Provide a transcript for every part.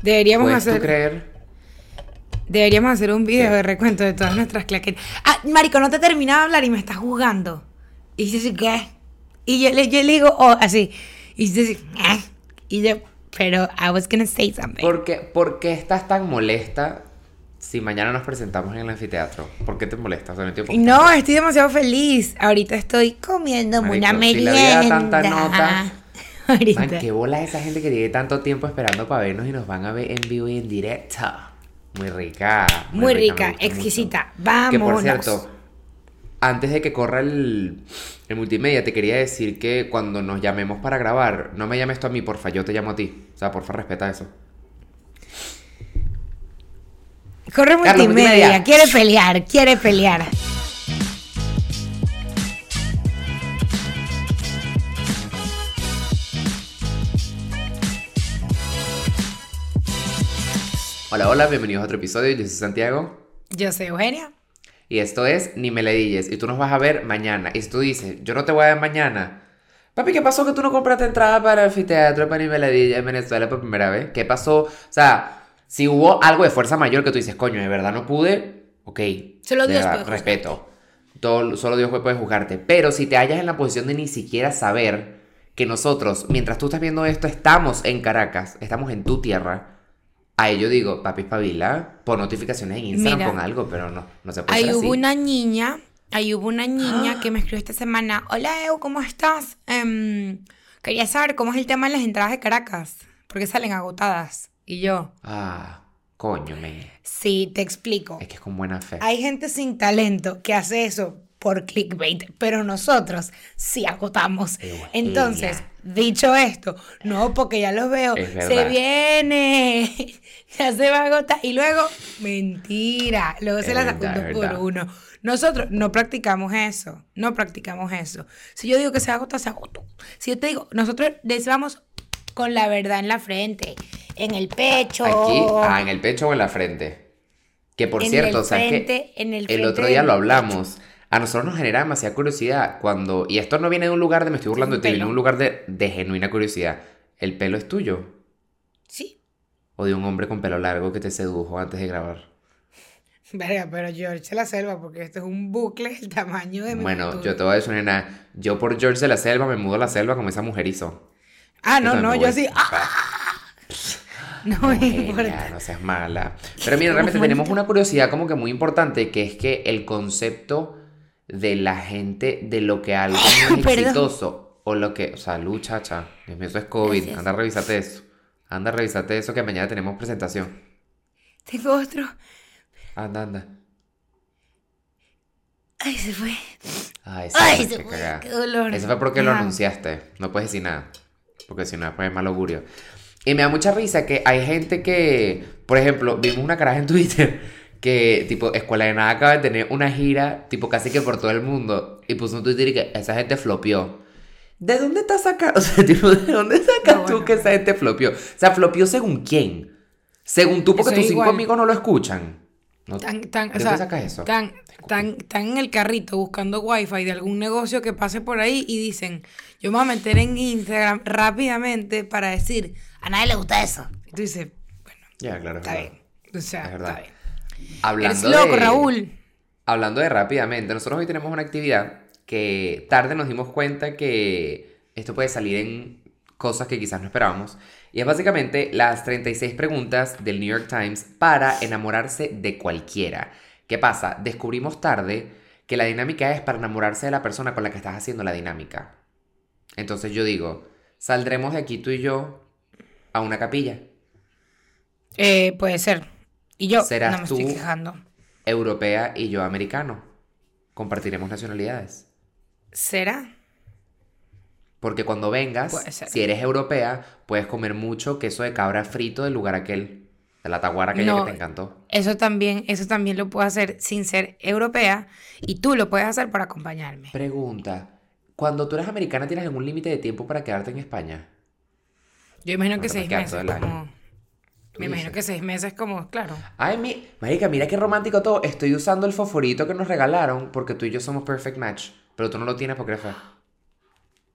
Deberíamos ¿Puedes tú hacer, creer? deberíamos hacer un video ¿Qué? de recuento de todas nuestras claquetas. Ah, marico, no te he terminado de hablar y me estás juzgando. Y dice así, ¿qué? Y yo le digo, oh, así. Y dice así, ¿eh? Y yo, pero I was gonna say something. ¿Por qué estás tan molesta si mañana nos presentamos en el anfiteatro? ¿Por qué te molesta? O sea, no entiendo por qué te No, molesta. estoy demasiado feliz. Ahorita estoy comiéndome una Marico, si la vida da tanta merienda. nota. Man, Ahorita. qué bola esa gente que tiene tanto tiempo esperando para vernos y nos van a ver en vivo y en directo. Muy rica, Muy me rica, gusta exquisita. mucho. Que por Vámonos. cierto, antes de que corra el multimedia, te quería decir que cuando nos llamemos para grabar, no me llames tú a mí, porfa, yo te llamo a ti. O sea, porfa, respeta eso. Corre Carlos, multimedia. multimedia. Quiere pelear. Hola, hola, bienvenidos a otro episodio. Yo soy Santiago. Yo soy Eugenia. Y esto es Ni me ledilles. Y tú nos vas a ver mañana. Y si tú dices, yo no te voy a ver mañana. Papi, ¿qué pasó que tú no compraste entrada para el anfiteatro para Ni me ledilles en Venezuela por primera vez? ¿Qué pasó? O sea, si hubo algo de fuerza mayor que tú dices, coño, de verdad no pude, ok. Solo de Dios verdad, puede respeto. Solo Dios puede juzgarte. Pero si te hallas en la posición de ni siquiera saber que nosotros, mientras tú estás viendo esto, estamos en Caracas, estamos en tu tierra. Ahí yo digo, papi, espabila, por notificaciones en Instagram Mira, con algo, pero no se puede ser ahí así. hubo una niña que me escribió esta semana. Hola, Eu, ¿cómo estás? Quería saber cómo es el tema de las entradas de Caracas, porque salen agotadas. Y yo, Ah, coño, sí, te explico. es que es con buena fe. Hay gente sin talento que hace eso por clickbait, pero nosotros sí agotamos. Eugenia. Entonces, dicho esto, no, porque ya los veo, Es se verdad. viene, ya se va a agotar. Y luego, mentira, luego se Es la saca un verdad, es 2 por verdad. 1. Nosotros no practicamos eso, no practicamos eso. Si yo digo que se agota, se agotó. Si yo te digo, nosotros les vamos con la verdad en la frente, en el pecho. En el pecho o en la frente. Que por En cierto, el ¿sabes qué? frente, en el El frente otro día del lo pecho. hablamos. A nosotros nos genera demasiada curiosidad cuando... Y esto no viene de un lugar de me estoy burlando de ti, viene de Pelo. un lugar de genuina curiosidad. ¿El pelo es tuyo? Sí. ¿O de un hombre con pelo largo que te sedujo antes de grabar? Verga, pero George se la selva, porque esto es un bucle el tamaño de mi Bueno, futuro. yo te voy a decir una... Yo por George de la Selva me mudo a la selva como esa mujer hizo. Ah, Yo no, también no, me yo voy. sí. ¡Ah! No me Eugenia, importa. no seas mala. Pero mira, realmente tenemos una curiosidad como que muy importante, que es que el concepto de la gente de lo que algo no es Perdón. exitoso o lo que... Salud, chacha. Dios mío, eso es COVID. Gracias. Anda a revisarte eso. Anda a revisarte eso que mañana tenemos presentación. Tengo otro. Anda, anda. Ay, se fue. Ay, sí, Ay, pues, se qué fue. cagada. Qué dolor. Eso fue porque lo Ajá. anunciaste. No puedes decir nada. Porque si no, después es mal augurio. Y me da mucha risa que hay gente que, por ejemplo, vimos una caraja en Twitter que, tipo, Escuela de Nada acaba de tener una gira, tipo, casi que por todo el mundo. Y puso un Twitter y que esa gente flopió. ¿De dónde estás sacando? O sea, tipo, ¿de dónde sacas No, tú bueno. que esa gente flopió? O sea, flopió según quién. Según tú, porque Eso tus es 5 igual. amigos no lo escuchan. No, O ¿de sea, dónde sacas eso? Tan en el carrito buscando wifi de algún negocio que pase por ahí y dicen, yo me voy a meter en Instagram rápidamente para decir, a nadie le gusta eso. Y tú dices, bueno, Ya, claro, es está verdad. bien. O sea, Es verdad. está bien. Eres Hablando loco, de... Raúl. Hablando de rápidamente, nosotros hoy tenemos una actividad que tarde nos dimos cuenta que esto puede salir en cosas que quizás no esperábamos. Y es básicamente las 36 preguntas del New York Times para enamorarse de cualquiera. ¿Qué pasa? Descubrimos tarde que la dinámica es para enamorarse de la persona con la que estás haciendo la dinámica. Entonces yo digo, saldremos de aquí tú y yo a una capilla. Puede ser. Y yo Serás no me estoy tú quejando. europea y yo americano. Compartiremos nacionalidades. ¿Será? Porque cuando vengas, Puede ser. si eres europea, puedes comer mucho queso de cabra frito del lugar aquel, de la taguara aquella No, que te encantó. eso también lo puedo hacer sin ser europea y tú lo puedes hacer para acompañarme. Pregunta, cuando tú eres americana, ¿tienes algún límite de tiempo para quedarte en España? Yo imagino No que te puedes 6 quedar todo meses el año. como... ¿Tú Me imagino dices? que 6 meses como, claro. Ay, marica, mira qué romántico todo. Estoy usando el fosforito que nos regalaron porque tú y yo somos perfect match. Pero tú no lo tienes porque eres fea.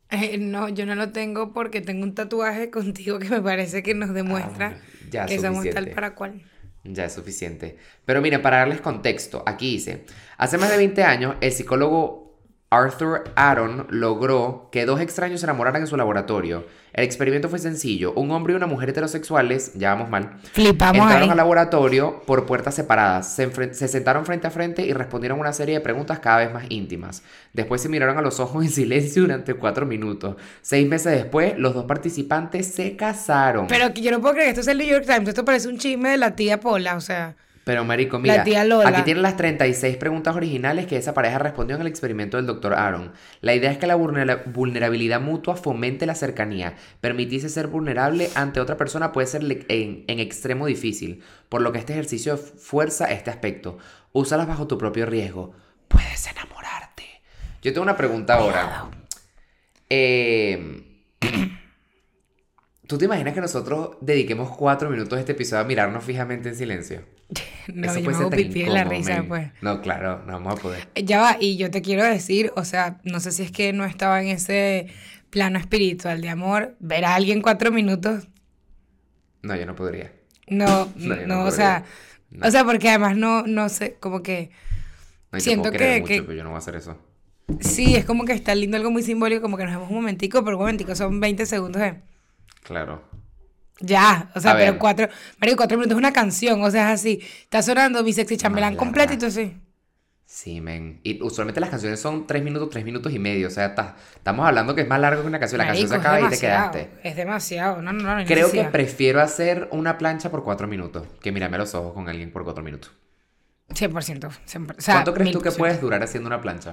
No, yo no lo tengo porque tengo un tatuaje contigo que me parece que nos Ah, bueno, demuestra ya es que somos tal suficiente. para cual. Ya es suficiente. Pero mira, para darles contexto, aquí dice, hace más de 20 años, el psicólogo Arthur Aaron logró que dos extraños se enamoraran en su laboratorio. El experimento fue sencillo. Un hombre y una mujer heterosexuales, ya vamos mal, Flipamos entraron al ahí. laboratorio por puertas separadas. Se sentaron frente a frente y respondieron una serie de preguntas cada vez más íntimas. Después se miraron a los ojos en silencio durante 4 minutos. 6 meses después, los dos participantes se casaron. Pero que yo no puedo creer que esto es el New York Times. Esto parece un chisme de la tía Pola, o sea, Pero marico, la mira, tía aquí Lola. tienen las 36 preguntas originales que esa pareja respondió en el experimento del doctor Aaron. La idea es que la vulnerabilidad mutua fomente la cercanía. Permitirse ser vulnerable ante otra persona puede ser en extremo difícil, por lo que este ejercicio fuerza este aspecto. Úsalas bajo tu propio riesgo. Puedes enamorarte. Yo tengo una pregunta ahora. Cuidado. Eh, ¿Tú te imaginas que nosotros dediquemos 4 minutos de este episodio a mirarnos fijamente en silencio? No, Eso yo me puede ser hago tan pipí de la incómodo, risa, men. pues. No, claro, no vamos a poder. Ya va, y yo te quiero decir, o sea, no sé si es que no estaba en ese plano espiritual de amor, ver a alguien 4 minutos, No, yo no podría. no, No, yo no no, podría. No, o sea, porque además no sé, como que no, y te puedo siento querer mucho, que pero yo no voy a hacer eso. sí, es como que está lindo, algo muy simbólico, como que nos vemos un momentico, pero un momentico son 20 segundos de Claro. ya, o A sea, pero ver, marico, 4 minutos es una canción, o sea, es así, está sonando mi sexy más chambelán completo y larga. todo así. Sí, men. Y usualmente las canciones son 3 minutos, 3 minutos y medio. O sea, estamos hablando que es más largo que una canción. La canción se Marico, acaba y te quedaste. es demasiado, no hay Creo que necesidad. prefiero hacer una plancha por 4 minutos que mirarme a los ojos con alguien por 4 minutos. 100%, 100%, o sea, ¿Cuánto crees mil tú por que puedes ciento. durar haciendo una plancha?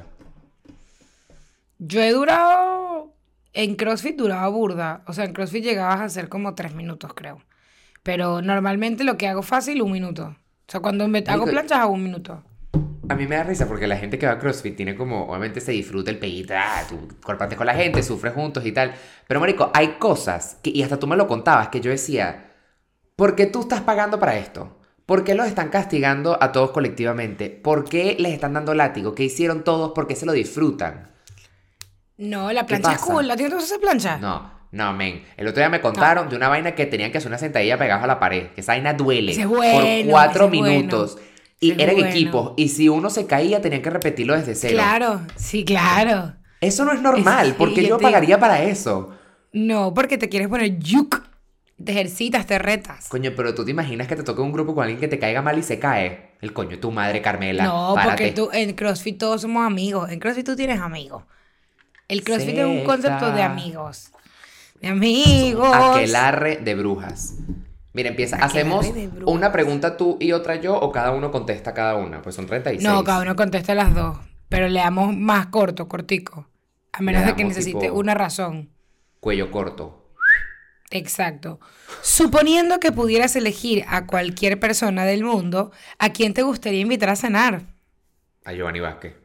Yo he durado, en CrossFit duraba burda, o sea, en CrossFit llegabas a hacer como 3 minutos, creo. Pero normalmente lo que hago fácil, 1 minuto. O sea, cuando me hago Marico, planchas, hago 1 minuto. a mí me da risa porque la gente que va a CrossFit tiene como, obviamente se disfruta el peguito, tú compartes con la gente, sufres juntos y tal. Pero, marico, hay cosas que, y hasta tú me lo contabas, que yo decía, ¿por qué tú estás pagando para esto? ¿Por qué los están castigando a todos colectivamente? ¿Por qué les están dando látigo? ¿Qué hicieron todos? ¿Por qué se lo disfrutan? No, la ¿Qué plancha es cool. ¿A pasa? ti no te gusta esa plancha? No, men. El otro día me No. contaron de una vaina que tenían que hacer una sentadilla pegada a la pared. Que esa vaina Ese es duele por bueno, ese cuatro es bueno. minutos. Ese Y es eran bueno. equipos. Y si uno se caía, tenían que repetirlo desde cero. Claro, sí, claro. Eso no es Ese normal. ¿Por sí, qué yo yo te digo. pagaría para eso? No, porque te quieres poner yuk. Te ejercitas, te retas. Coño, pero tú te imaginas que te toque un grupo con alguien que te caiga mal y se cae. El coño, tu madre, Carmela. No, porque Párate. tú en CrossFit todos somos amigos. En CrossFit tú tienes amigos. El CrossFit es un concepto de Seca. amigos. De Somos un amigos. aquelarre de brujas. Mira, empieza. Aquelarre ¿Hacemos de una brujas. pregunta tú y otra yo o cada uno contesta cada una? Pues son No, cada 36. uno contesta las dos. Pero le damos más corto, cortico. A Le menos de que damos necesite tipo una razón. cuello corto. Exacto. Suponiendo que pudieras elegir a cualquier persona del mundo, ¿a quién te gustaría invitar a cenar? A Giovanni Vázquez.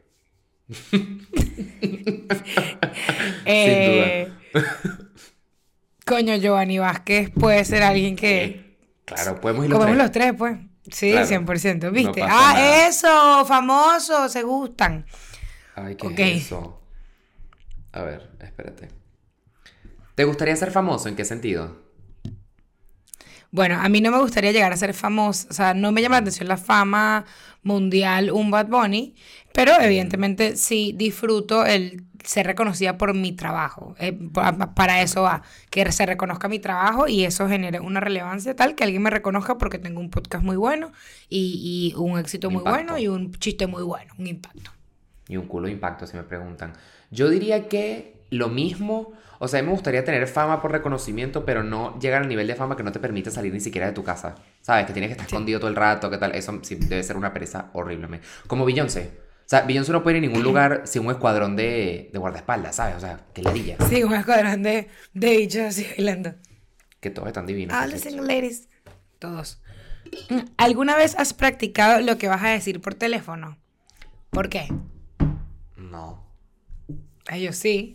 Sin duda. Eh, Coño, Giovanni Vázquez puede ser alguien que... Claro, podemos ir los Comemos tres. los tres, pues. Sí, Claro. 100%, No ¿viste? pasa Ah, nada. eso, famoso, se gustan. Ay, ¿qué Ok. es eso? A ver, espérate. ¿Te gustaría ser famoso? ¿En qué sentido? Bueno, a mí no me gustaría llegar a ser famosa, o sea, no me llama la atención la fama mundial, un Bad Bunny, pero evidentemente sí disfruto el ser reconocida por mi trabajo. Para eso va, que se reconozca mi trabajo y eso genere una relevancia tal que alguien me reconozca porque tengo un podcast muy bueno y un éxito Un muy bueno y impacto. un chiste muy bueno, un impacto. Y un culo de impacto, si me preguntan. Yo diría que lo mismo. O sea, a mí me gustaría tener fama por reconocimiento, pero no llegar al nivel de fama que no te permite salir ni siquiera de tu casa. ¿Sabes? Que tienes que estar Sí. escondido todo el rato, ¿qué tal? Eso sí debe ser una pereza horrible. Como Beyoncé. O sea, Beyoncé no puede ir a ningún lugar sin un escuadrón de guardaespaldas, ¿sabes? O sea, que ladilla. Sí, un escuadrón de bichos así bailando. Que todos están divinos, All por the cierto. single ladies. Todos. ¿Alguna vez has practicado lo que vas a decir por teléfono? ¿Por qué? No. Ay, yo sí.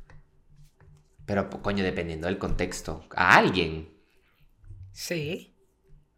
Pero, coño, dependiendo del contexto. A alguien. Sí.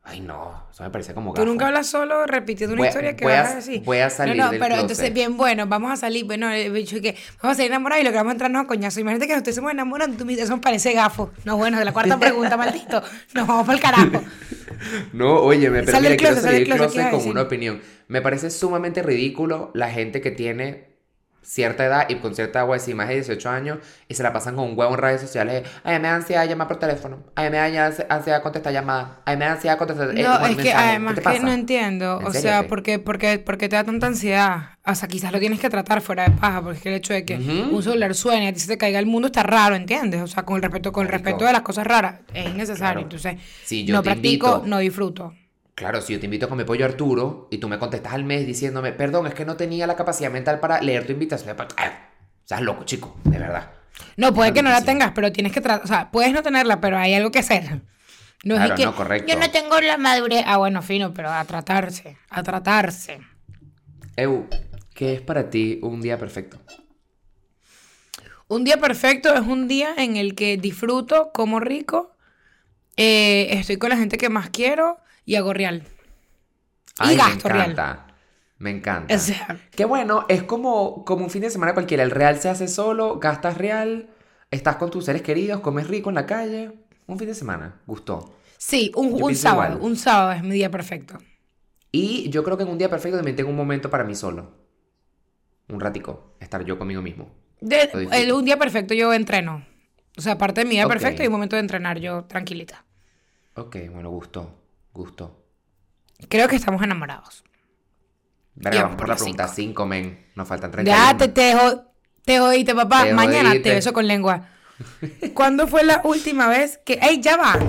Ay, no, eso me parece como Tú nunca gafo. hablas solo repitiendo una Voy, historia que voy vas a a, decir. voy a No, salir no, del pero entonces, closet. bien, bueno, vamos a salir. Bueno, el bicho que vamos a salir enamorados y lo que vamos a entrarnos a coñazo. Imagínate que nos estemos enamorando, tú me dices, eso parece gafo. No, bueno, de la cuarta pregunta, maldito. Nos vamos para el carajo. No, óyeme, pero Sal del mira, quiero closet, sal salir del del closet, ¿qué closet vas a con una decir? opinión. Me parece sumamente ridículo la gente que tiene cierta edad y con cierta agua de más de 18 años y se la pasan con un huevo en redes sociales. Ay, me da ansiedad llamar por teléfono. Ay, me da ansiedad contestar llamadas. Ay, me da ansiedad contestar No, es que mensajes. ¿Qué además te que no pasa? entiendo, o sea, Ensériate. ¿por qué te da tanta ansiedad? O sea, quizás lo tienes que tratar fuera de paja, porque es que el hecho de que un Ujú. celular suene y a ti se te caiga el mundo está raro, ¿entiendes? O sea, con el respeto de Marico, las cosas raras, es innecesario. claro. Entonces, Si yo no te practico, no invito, disfruto. claro, si yo te invito a comer pollo Arturo y tú me contestas al mes diciéndome, perdón, es que no tenía la capacidad mental para leer tu invitación. Estás loco, chico, de verdad. No, puede Estás que no la loquísimo. tengas, pero tienes que tratar, o sea, puedes no tenerla, pero hay algo que hacer. No es Claro, que no, yo no correcto. tengo la madurez. Ah, bueno, fino, pero a tratarse, a tratarse. Eu, ¿qué es para ti un día perfecto? Un día perfecto es un día en el que disfruto, como rico, estoy con la gente que más quiero y hago real. Y Ay, me gasto real. encanta. Me O encanta. sea, Qué bueno, es como un fin de semana cualquiera. El real se hace solo, gastas real, estás con tus seres queridos, comes rico en la calle. Un fin de semana, gustó. sí, un, Yo un pienso sábado. igual. Un sábado es mi día perfecto. Y yo creo que en un día perfecto también tengo un momento para mí solo. Un ratico, estar yo conmigo mismo. Lo Un disfruto. día perfecto yo entreno. O sea, aparte de mi día Ok, perfecto, hay un momento de entrenar yo tranquilita. ok, bueno, gustó, gustó. Creo que estamos enamorados. Y Verga, vamos vamos por por la las pregunta 5. 5, men. Nos faltan Ya 31. te jodiste, papá. Te Mañana te beso jodiste. con lengua. ¿Cuándo fue la última vez que... ¡Ey, ya va!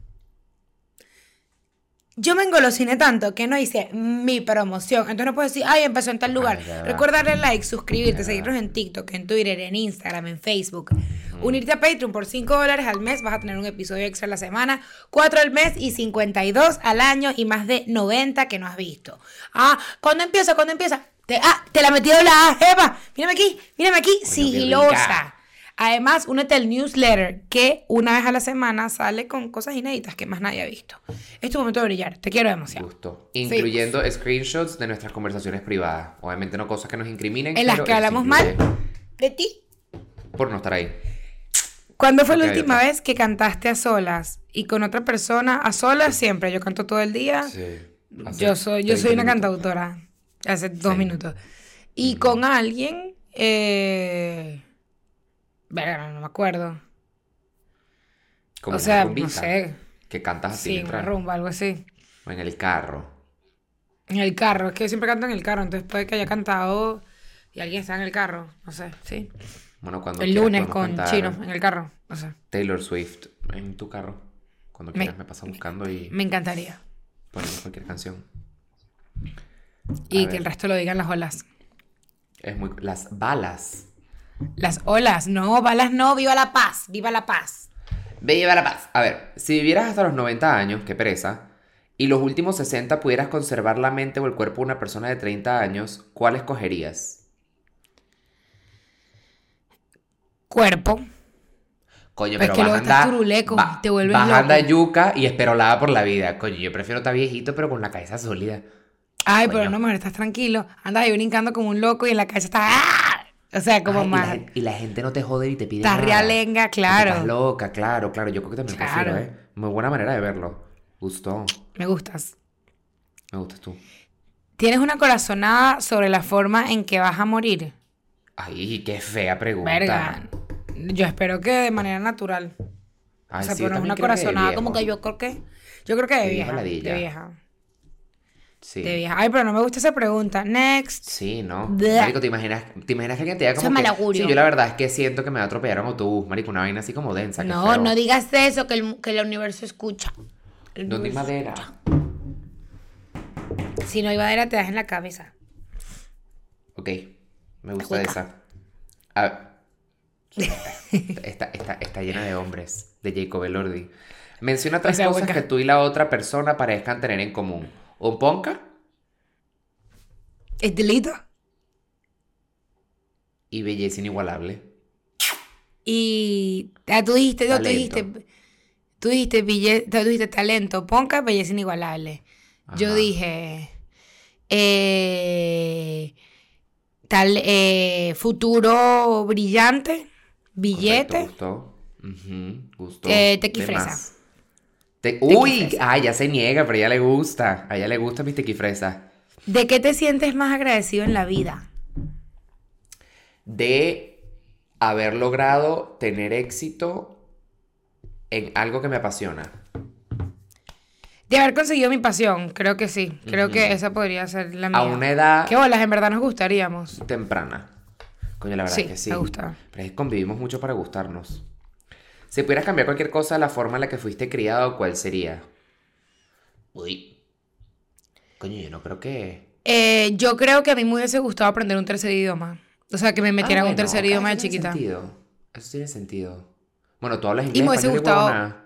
Yo me engolosiné tanto que no hice mi promoción. Entonces no puedo decir, ay, empezó en tal lugar. Ay, ya va. Recuerda darle like, suscribirte, Ya seguirnos va. en TikTok, en Twitter, en Instagram, en Facebook. Ujú. Unirte a Patreon por $5 al mes. Vas a tener un episodio extra a la semana. 4 al mes y 52 al año. Y más de 90 que no has visto. Ah, ¿cuándo empieza? ¿Cuándo empieza? Te la metí doblada, Eva. Mírame aquí, Coño, qué sigilosa. rica. Además, únete al newsletter que una vez a la semana sale con cosas inéditas que más nadie ha visto. Es tu momento de brillar. Te quiero demasiado. Gusto. Seguimos. Incluyendo screenshots de nuestras conversaciones privadas. Obviamente no cosas que nos incriminen, En las pero que eso se hablamos incluye mal de ti. por no estar ahí. ¿Cuándo fue la Porque hay última otra. vez que cantaste a solas? Y con otra persona, a solas siempre. Yo canto todo el día. Sí. Hace Yo soy 30 una minutos. cantautora. Hace 2 Sí. minutos. Y con alguien, verga, no me acuerdo. Como O una sea, no rumbita sé. que cantas así Sí, una mientras. rumba, algo así. O en el carro. En el carro, es que yo siempre canto en el carro, entonces puede que haya cantado y alguien está en el carro, no sé, sí. Bueno, cuando El quieras lunes podemos con cantar Chino en el carro, no sé. Taylor Swift en tu carro. Cuando Me, quieras me pasas buscando y me encantaría. ponemos cualquier canción. A Y que el ver, resto lo digan las olas. es muy... Las balas. Las olas, no, balas no, viva la paz, viva la paz. Viva la paz. A ver, si vivieras hasta los 90 años, qué pereza, y los últimos 60 pudieras conservar la mente o el cuerpo de una persona de 30 años, ¿cuál escogerías? Cuerpo, Coño, pues pero que vas a luego estás andar... turuleco, te vuelves Vas a andar loco. yuca y esperolada por la vida. Coño, yo prefiero estar viejito pero con la cabeza sólida. Ay, pero Coño. no, mujer, estás tranquilo. Andas ahí brincando como un loco y en la cabeza está... ¡ah! O sea, como Ay, más... y la gente no te jode y te pide Estás nada. realenga, Porque estás claro. loca, claro. Yo creo que también prefiero, Claro. ¿eh? Muy buena manera de verlo. Gustó. Me gustas. Me gustas tú. ¿Tienes una corazonada sobre la forma en que vas a morir? Ay, qué fea pregunta. Verga. Yo espero que de manera natural. Ay, O sea, sí, yo pero no también una creo que de corazonada como viejo. que yo creo que... Yo creo que de De viejo vieja. ladilla. De vieja. Sí. De vieja. Ay, pero no me gusta esa pregunta. Next. Sí, ¿no? Bleh. Marico, ¿te imaginas que alguien te diga Eso como es mal que... augurio. Sí, yo la verdad es que siento que me va a atropellar un autobús, marico, una vaina así como densa, qué No, feo. no digas eso, que el universo escucha. El ¿Dónde hay universo madera? escucha. Si no hay madera, te das en la cabeza. Ok, me gusta Rica. esa. Ah, está llena de hombres, de Jacob Elordi. Menciona tres sea, cosas hueca. que tú y la otra persona parezcan tener en común. Un ponca ¿Es delito? y belleza inigualable. Y... tú dijiste, no, tú Talento. dijiste... tú dijiste talento, ponca, belleza inigualable. Yo Ajá. dije futuro brillante, Correcto, billete, gustó. Ujú, gustó. tequi De fresa. más. Tequi Uy, fresa. ya se niega, pero a ella le gusta. A ella le gusta mi tequifresa. ¿De qué te sientes más agradecido en la vida? De haber logrado tener éxito en algo que me apasiona. De haber conseguido mi pasión, creo que sí. Creo que Ujú. esa podría ser la A mía. una edad Qué bolas, en verdad nos gustaríamos. temprana. Coño, la verdad Sí, es que sí. me gusta. Pero es que convivimos mucho para gustarnos. Si pudieras cambiar cualquier cosa, la forma en la que fuiste criado, ¿cuál sería? Uy. Coño, yo no creo que... Yo creo que a mí me hubiese gustado aprender un tercer idioma. O sea, que me Ah, metieran un bueno, tercer ok, idioma eso de tiene chiquita. sentido. Eso tiene sentido. Bueno, tú hablas Y inglés, me hubiese español y gustado. huevona.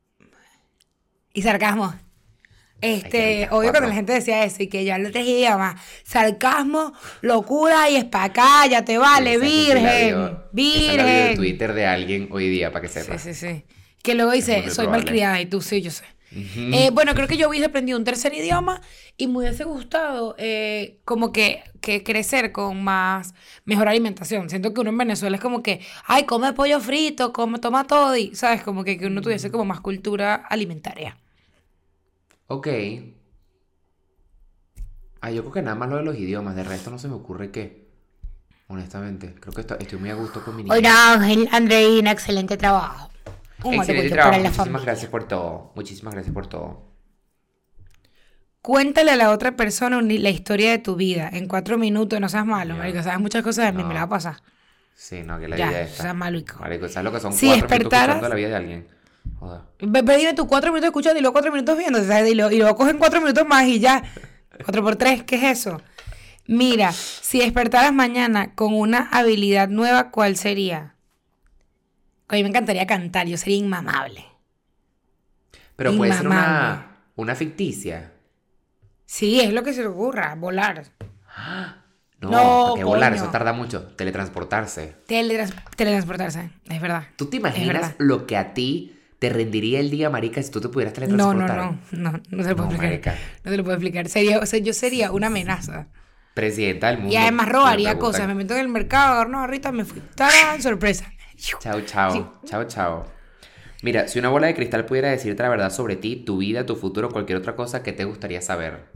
Y sarcasmo. Hay que evitar Obvio cuando la cuatro. gente decía eso y que yo hablo tres idiomas. Sarcasmo, locura y es pa' acá, ya te vale, Esa es la bio, virgen. esa es la bio de Virgen. Twitter de alguien hoy día, para que Sí, sepas. sí, sí. Que luego Es muy, dice, muy soy probable. malcriada y tú sí, yo sé. Ujú. Bueno, creo que yo hubiese aprendido un tercer idioma y me hubiese gustado como que crecer con mejor alimentación. Siento que uno en Venezuela es como que, ay, come pollo frito, toma todo y, ¿sabes? Como que uno tuviese como más cultura alimentaria. Ok. Ah, yo creo que nada más lo de los idiomas. De resto no se me ocurre qué. Honestamente. Creo que estoy muy a gusto con mi niña. Hola, Ángel, Andreina, excelente trabajo. Un Excelente orgullo trabajo. para la Muchísimas familia. gracias por todo. Muchísimas gracias por todo. Cuéntale a la otra persona la historia de tu vida en 4 minutos, no seas malo, Ya. marico, sabes muchas cosas de mí, me la va a No. pasar. Sí, no, que la Ya, vida no esta. seas maluco. Marico, ¿sabes lo que son Si 4 minutos escuchando despertaras, la vida de alguien? Joder. Pero dime tú 4 minutos escuchando y luego 4 minutos viendo, ¿sabes? Y luego cogen 4 minutos más y ya. 4 por 3, ¿qué es eso? Mira, si despertaras mañana con una habilidad nueva, ¿cuál sería? A mí me encantaría cantar, yo sería inmamable. Pero puede ser Inmamable. una ficticia. Sí, es lo que se le ocurra, volar. No, No, ¿para qué volar? coño. Eso tarda mucho. Teletransportarse. Teletransportarse, es verdad. ¿Tú te Es imaginas verdad. lo que a ti te rendiría el día, marica, si tú te pudieras No, teletransportar? no se lo puedo No, explicar. marica. No se lo puedo explicar. Yo sería una amenaza. Presidenta del mundo. Y además si me robaría preguntan. cosas. Me meto en el mercado, agarro una barrita, me fui. ¡Tarán! Sorpresa. Chao, chao. Chao, chao. Mira, si una bola de cristal pudiera decirte la verdad sobre ti, tu vida, tu futuro, cualquier otra cosa, ¿qué te gustaría saber?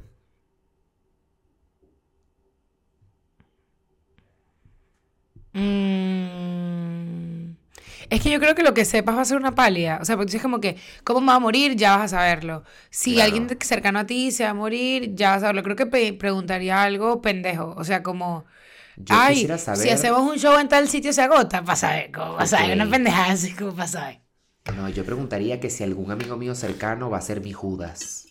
Mm, Es que yo creo que lo que sepas va a ser una pálida. O sea, porque es como que, ¿cómo me va a morir? Ya vas a saberlo. Si Claro. alguien cercano a ti se va a morir, ya vas a saberlo. Creo que preguntaría algo pendejo. O sea, como, Yo ay, quisiera si saber... hacemos un show en tal sitio se agota, para saber, como para saber, una Ok. pendejada así como para saber. No, yo preguntaría que si algún amigo mío cercano va a ser mi Judas.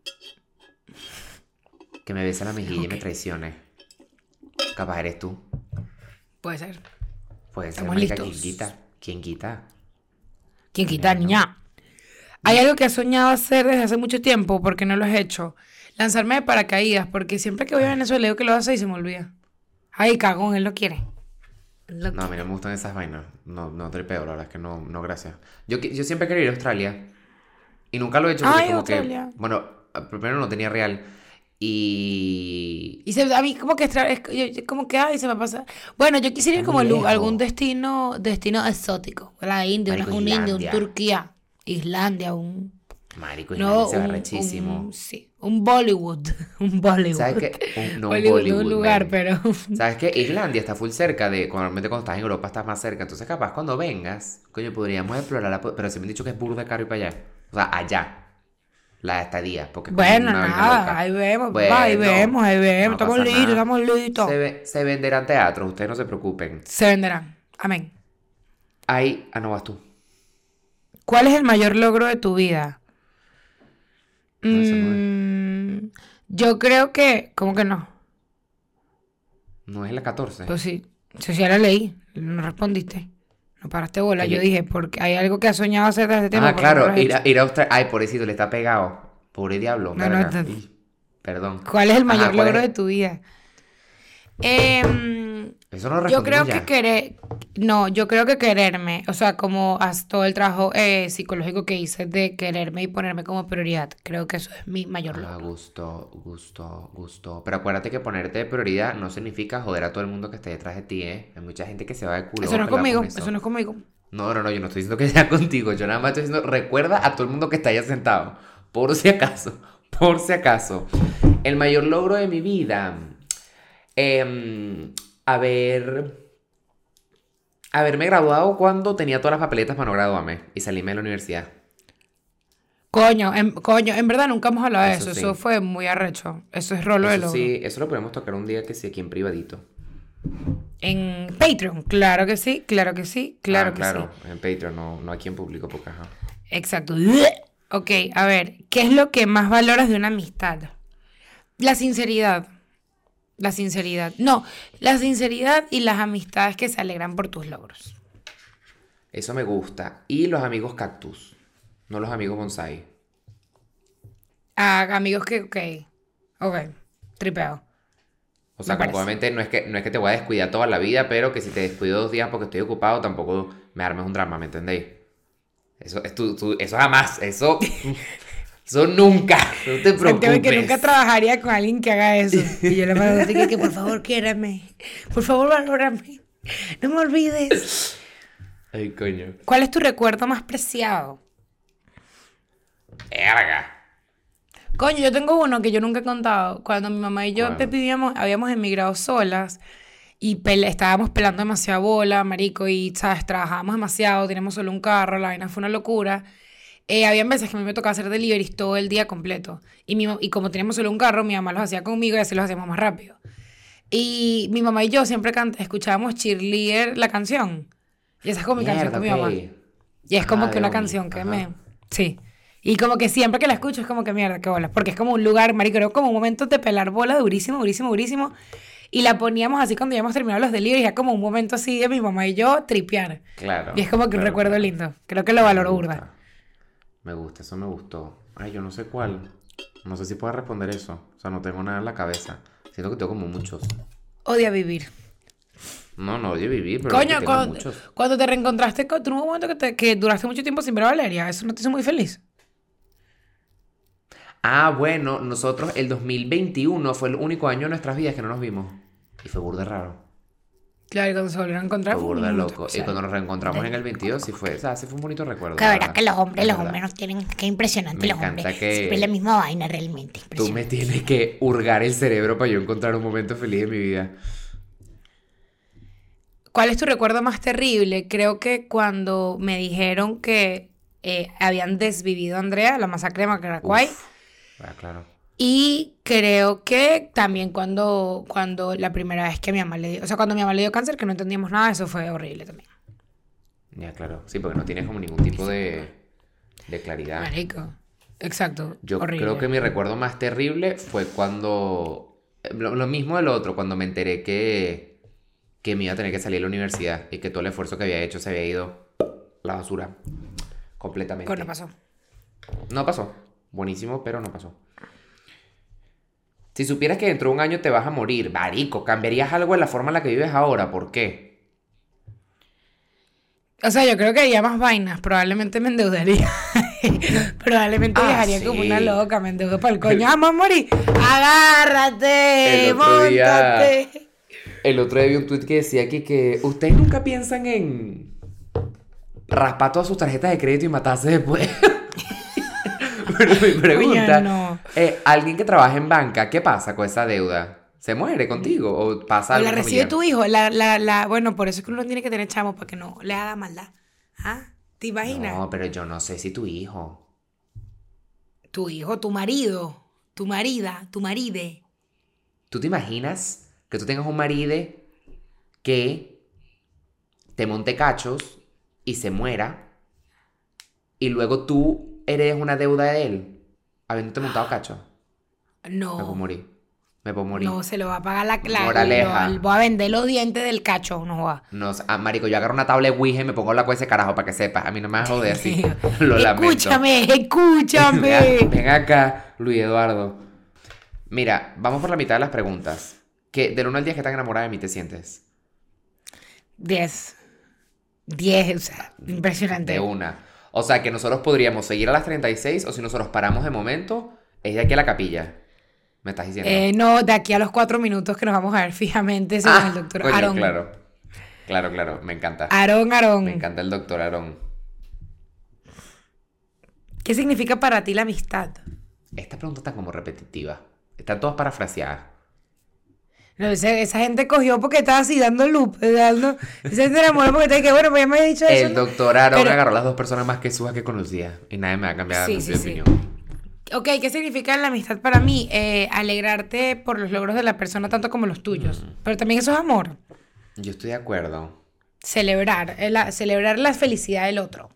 Que me bese la mejilla y me Ok. traicione. Capaz eres tú. Puede ser. Puede ser, Estamos marica, listos. ¿quién quita? ¿Quién quita? ¿Quién quita, Bueno. niña? Hay algo que has soñado hacer desde hace mucho tiempo, porque no lo has hecho. Lanzarme de paracaídas, porque siempre que voy a Venezuela digo que lo hace y se me olvida. Ay, cagón, él lo quiere. Él lo No, a mí no me gustan esas vainas. No, no tripeo, la verdad es que no, no, gracias. Yo siempre quería ir a Australia. Y nunca lo he hecho porque Ay, como Australia. que... Bueno, primero no tenía real. Y... Y a mí como que como que ay, se me pasa. Bueno, yo quisiera ir Está como muy lejos. algún destino exótico. La India, Marico, un India, un Islandia. Turquía, Islandia, un Marico, Islandia se ve rechísimo. sí, un Bollywood, un Bollywood. ¿Sabes qué? No, un Bollywood no es Bollywood, un lugar, man. pero ¿Sabes qué? Islandia está full cerca de... Normalmente cuando estás en Europa estás más cerca. Entonces capaz cuando vengas, coño, podríamos explorar Pero se me han dicho que es burda caro ir para allá. O sea, allá. La estadía. Porque es como bueno, una vaina nada, loca. ahí vemos, Bueno, ahí vemos, no estamos pasa listos, nada. estamos listos. Se venderán teatros, ustedes no se preocupen. Se venderán. Amén. Ahí, no vas tú. ¿Cuál es el mayor logro de tu vida? No, eso no es. Yo creo que, ¿cómo que no? No es la 14. Pues sí, eso ya la leí, no respondiste. No paraste bola. Que Yo dije, porque hay algo que has soñado hacer desde hace tiempo. Ah, porque no lo claro, has hecho. ir a Australia. Ay, pobrecito, le está pegado. Pobre diablo, No, no, verga. no. Perdón. ¿Cuál es el mayor ¿cuál logro es? de tu vida? Eso Eso no lo Yo creo respondimos que ya. querer, no, yo creo que quererme, o sea, como todo el trabajo psicológico que hice de quererme y ponerme como prioridad, creo que eso es mi mayor Ah, logro. gusto, gusto, gusto. Pero acuérdate que ponerte de prioridad no significa joder a todo el mundo que esté detrás de ti, ¿eh? Hay mucha gente que se va de culo Eso a no es pelar con conmigo, eso eso. no es conmigo. No, no, no, yo no estoy diciendo que sea contigo. Yo nada más estoy diciendo, recuerda a todo el mundo que está allá sentado. Por si acaso, por si acaso. El mayor logro de mi vida. Haber... Haberme graduado cuando tenía todas las papeletas para no graduarme y salirme de la universidad. Coño, en verdad nunca hemos hablado de Eso eso, eso sí. fue muy arrecho, eso es rolo de Eso logro. sí, eso lo podemos tocar un día que sí, aquí en privadito. En Patreon, claro que sí, claro que sí, Ah, claro que sí. claro, en Patreon, no, no aquí en público, porque ajá. Exacto. Ok, a ver, ¿qué es lo que más valoras de una amistad? La sinceridad. La sinceridad. No, la sinceridad y las amistades que se alegran por tus logros. Eso me gusta. Y los amigos cactus, no los amigos bonsai. Ah, amigos que, ok, tripeo, O me sea, como que parece. obviamente no es que te voy a descuidar toda la vida, pero que si te descuido 2 días porque estoy ocupado, tampoco me armes un drama, ¿me entendéis? Eso es eso jamás, eso nunca, no te Santiago, que nunca preocupes. trabajaría con alguien que haga eso. Y yo le mando así que por favor, quiérame. Por favor, valórame. No me olvides. Ay, coño. ¿Cuál es tu recuerdo más preciado? Verga. Coño, yo tengo uno que yo nunca he contado. Cuando mi mamá y yo ¿Cuál? habíamos emigrado solas y estábamos pelando demasiada bola, marico, y, ¿sabes? Trabajábamos demasiado, teníamos solo un carro, la vaina fue una locura. Habían veces que a mí me tocaba hacer deliveries todo el día completo. Y como teníamos solo un carro, mi mamá los hacía conmigo y así los hacíamos más rápido. Y mi mamá y yo siempre escuchábamos Cheerleader, la canción. Y esa es como mi canción Mierda, con mi ok. mamá. Y es como Ajá, que de una Oni. canción que Ajá. me... Sí. Y como que siempre que la escucho es como que mierda, qué bola. Porque es como un lugar, marico, era como un momento de pelar bola durísimo, durísimo, durísimo. Y la poníamos así cuando ya hemos terminado los delirios. Y era como un momento así de mi mamá y yo tripear. Y Claro, es como que un claro, recuerdo claro. lindo. Creo que lo Ay, me valoro burda. gusta. Me gusta, eso me gustó. Ay, yo no sé cuál. No sé si puedo responder eso. O sea, no tengo nada en la cabeza. Siento que tengo como muchos. Odia vivir. No, no, yo viví, pero no es que Coño, tenga muchos. cuando te reencontraste, tuvo un momento que duraste mucho tiempo sin ver a Valeria. Eso no te hizo muy feliz. Ah, bueno, nosotros el 2021 fue el único año de nuestras vidas que no nos vimos. Y fue burda raro. Claro, y cuando se volvieron a encontrar Fue fue burda un momento loco. Y especial. cuando nos reencontramos en el Del 22 sí fue, o sea, sí fue un bonito recuerdo, La la verdad verdad. que Es los hombres verdad. nos tienen, qué impresionante Me los hombres. encanta Siempre es la que misma vaina realmente, tú me impresionante. tienes que hurgar el cerebro para yo encontrar un momento feliz de mi vida. ¿Cuál es tu recuerdo más terrible? Creo que cuando me dijeron que habían desvivido a Andrea, la masacre de Macaracuay. Uf. Ah, claro. Y creo que también cuando la primera vez que mi mamá le dio, o sea, cuando mi mamá le dio cáncer, que no entendíamos nada, eso fue horrible también. Ya, claro. Sí, porque no tienes como ningún tipo de claridad. Marico. Exacto, Yo creo que horrible. mi recuerdo más terrible fue cuando... Lo mismo del otro, cuando me enteré que me iba a tener que salir de la universidad y que todo el esfuerzo que había hecho se había ido a la basura Pues no completamente. pasó. No pasó. Buenísimo, pero no pasó. Si supieras que dentro de un año te vas a morir, marico, ¿cambiarías algo en la forma en la que vives ahora? ¿Por qué? O sea, yo creo que haría más vainas. Probablemente me endeudaría. Probablemente Ah, viajaría como una sí. loca. Me endeudo para el coño. El, ¡Vamos a morir! el ¡Agárrate! otro día... ¡Móntate! El otro día vi un tweet que decía aquí que ustedes nunca piensan en raspar todas sus tarjetas de crédito y matarse después. Pero mi Coño, pregunta, no. alguien que trabaja en banca, ¿qué pasa con esa deuda? ¿Se muere contigo o pasa O algo la recibe familiar? tu hijo. Bueno, por eso es que uno tiene que tener chamo para que no le haga maldad. ¿Ah? ¿Te imaginas? No, pero yo no sé si tu hijo. Tu hijo, tu marido, tu marida, tu maride. ¿Tú te imaginas que tú tengas un maride que te monte cachos y se muera y luego tú heredes una deuda de él habiéndote montado cacho? Me puedo No, morir. Me puedo morir. no, se lo va a pagar Moraleja. voy a vender los dientes del cacho, no va. No, marico, yo agarro una tabla de Ouija y me pongo la ese carajo para que sepas. A mí no me vas a joder así. Lo lamento. Escúchame, escúchame. Ven acá, Luis Eduardo. Mira, vamos por la mitad de las preguntas. Del 1 al 10, ¿qué tan enamorada de mí te sientes? 10. 10, o sea, impresionante. De una. O sea, que nosotros podríamos seguir a las 36 o si nosotros paramos de momento, es de aquí a la capilla. ¿Me estás diciendo? No, de aquí a los 4 minutos que nos vamos a ver fijamente según el doctor coño, Aarón. Claro, me encanta. Aarón. Me encanta el doctor Aarón. ¿Qué significa para ti la amistad? Esta pregunta está como repetitiva. Están todas parafraseadas. No, esa gente cogió porque estaba así dando loop, esa gente enamoró porque te dije, bueno, pues ya me había dicho eso. El doctor Aarón agarró las 2 personas más quesudas que conocía y nadie me va a cambiar de opinión. Ok, ¿qué significa la amistad para mí? Alegrarte por los logros de la persona tanto como los tuyos. Pero también eso es amor. Yo estoy de acuerdo. Celebrar la felicidad del otro.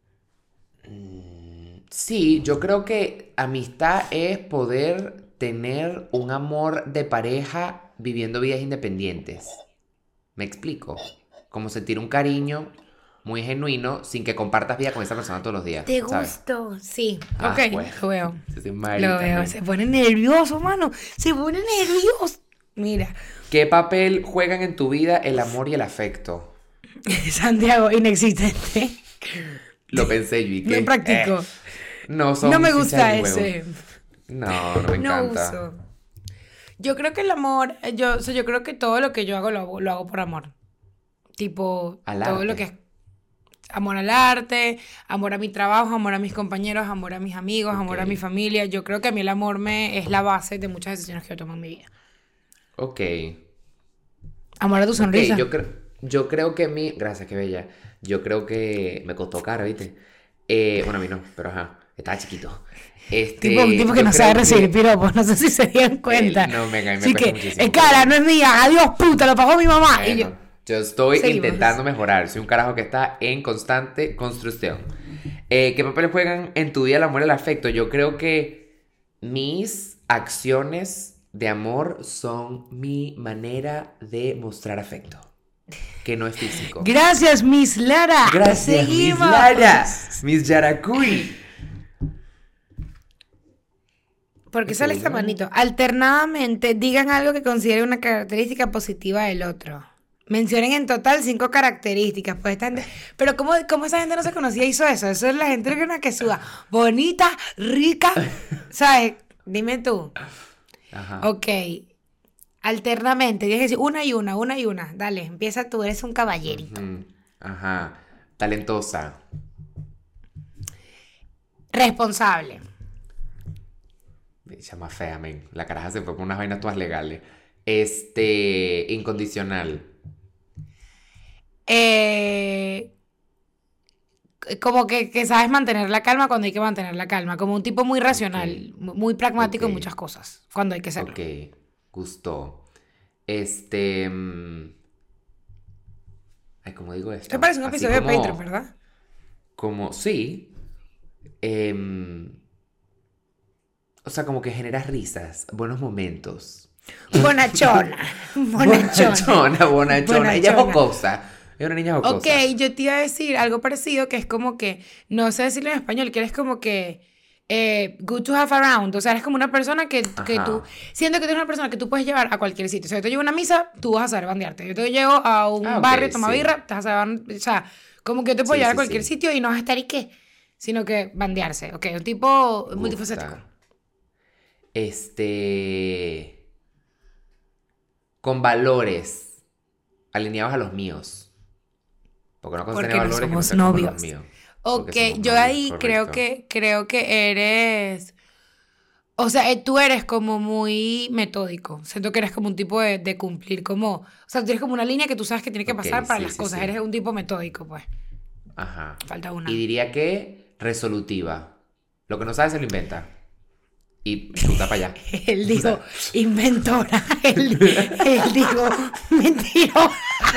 Sí, yo creo que amistad es poder tener un amor de pareja viviendo vidas independientes. ¿Me explico? Como sentir un cariño muy genuino sin que compartas vida con esa persona todos los días. ¿Te ¿sabes? gustó? Sí. Ah, Ok, pues. lo veo. Marica, Lo veo. man. Se pone nervioso, mano. Se pone nervioso. Mira. ¿Qué papel juegan en tu vida el amor y el afecto? Santiago, inexistente. Lo pensé yo y que... No practico. No son No me fichas gusta de juego. ese. No me No encanta. uso. Yo creo que el amor, yo creo que todo lo que yo hago lo hago por amor. Tipo, Al todo arte. lo que es amor al arte, amor a mi trabajo, amor a mis compañeros, amor a mis amigos, amor a Ok. mi familia. Yo creo que a mí el amor es la base de muchas decisiones que yo tomo en mi vida. Ok. Amor a tu Ok, sonrisa. yo creo que mi... Gracias, qué bella. Yo creo que me costó caro, ¿viste? Bueno, a mí no, pero ajá. Estaba chiquito. Tipo que yo no sabe creo recibir que- piropos, no sé si se dieron cuenta. No, me Así cuesta que, muchísimo. es cara, no es mía, adiós puta, lo pagó mi mamá. Y yo, Bueno, yo estoy Seguimos. intentando mejorar. Soy un carajo que está en constante construcción. ¿Qué papel juegan en tu vida el amor y el afecto? Yo creo que mis acciones de amor son mi manera de mostrar afecto. Que no es físico. gracias, Miss Lara. Gracias, Seguimos. Miss Lara. Miss Yaracuy. ¿Por qué sale esta manito? Alternadamente, digan algo que consideren una característica positiva del otro. Mencionen en total 5 características. Pues esta gente... Pero ¿cómo esa gente no se conocía y hizo eso? Eso es la gente que suda. Bonita, rica. ¿Sabes? Dime tú. Ajá. Ok. Alternamente. Tienes que decir una y una. Dale, empieza tú. Eres un caballerito. Ajá. Talentosa. Responsable. Bicha más fea, men. La caraja se fue por unas vainas todas legales. Incondicional. Como que sabes mantener la calma cuando hay que mantener la calma. Como un tipo muy racional, muy pragmático en Ok. muchas cosas. Cuando hay que serlo. Ok. Gustó. Ay, ¿cómo digo esto? Esto parece un Así episodio de como- Patreon, ¿verdad? Como, sí. O sea, como que generas risas, buenos momentos. Bonachona. Bonachona. Bonachona. Ella es Bonachona. jocosa. Es una niña jocosa. Ok, yo te iba a decir algo parecido que es como que, no sé decirlo en español, que eres como que good to have around. O sea, eres como una persona que Ajá. tú, siento que tú eres una persona que tú puedes llevar a cualquier sitio. O sea, yo te llevo a una misa, tú vas a saber bandearte. Yo te llevo a un Ah, ok, barrio, toma sí. birra, te vas a saber, o sea, como que yo te puedo Sí, llevar sí, a cualquier sí. sitio y no vas a estar y qué, sino que bandearse. Ok, un tipo Gusta. multifacético. Con valores alineados a los míos. Porque una cosa es Porque tener no valores que no somos sean como los novios. míos. Ok, Porque somos yo novios, ahí correcto. creo que eres, o sea, tú eres como muy metódico. Siento que eres como un tipo de cumplir como, o sea, tú tienes como una línea que tú sabes que tiene que Ok, pasar para sí, las sí, cosas. sí. Eres un tipo metódico, pues. Ajá. Falta una. Y diría que resolutiva. Lo que no sabe se lo inventa. Y chuta para allá. Él O dijo, sea, inventora. Él dijo, mentira.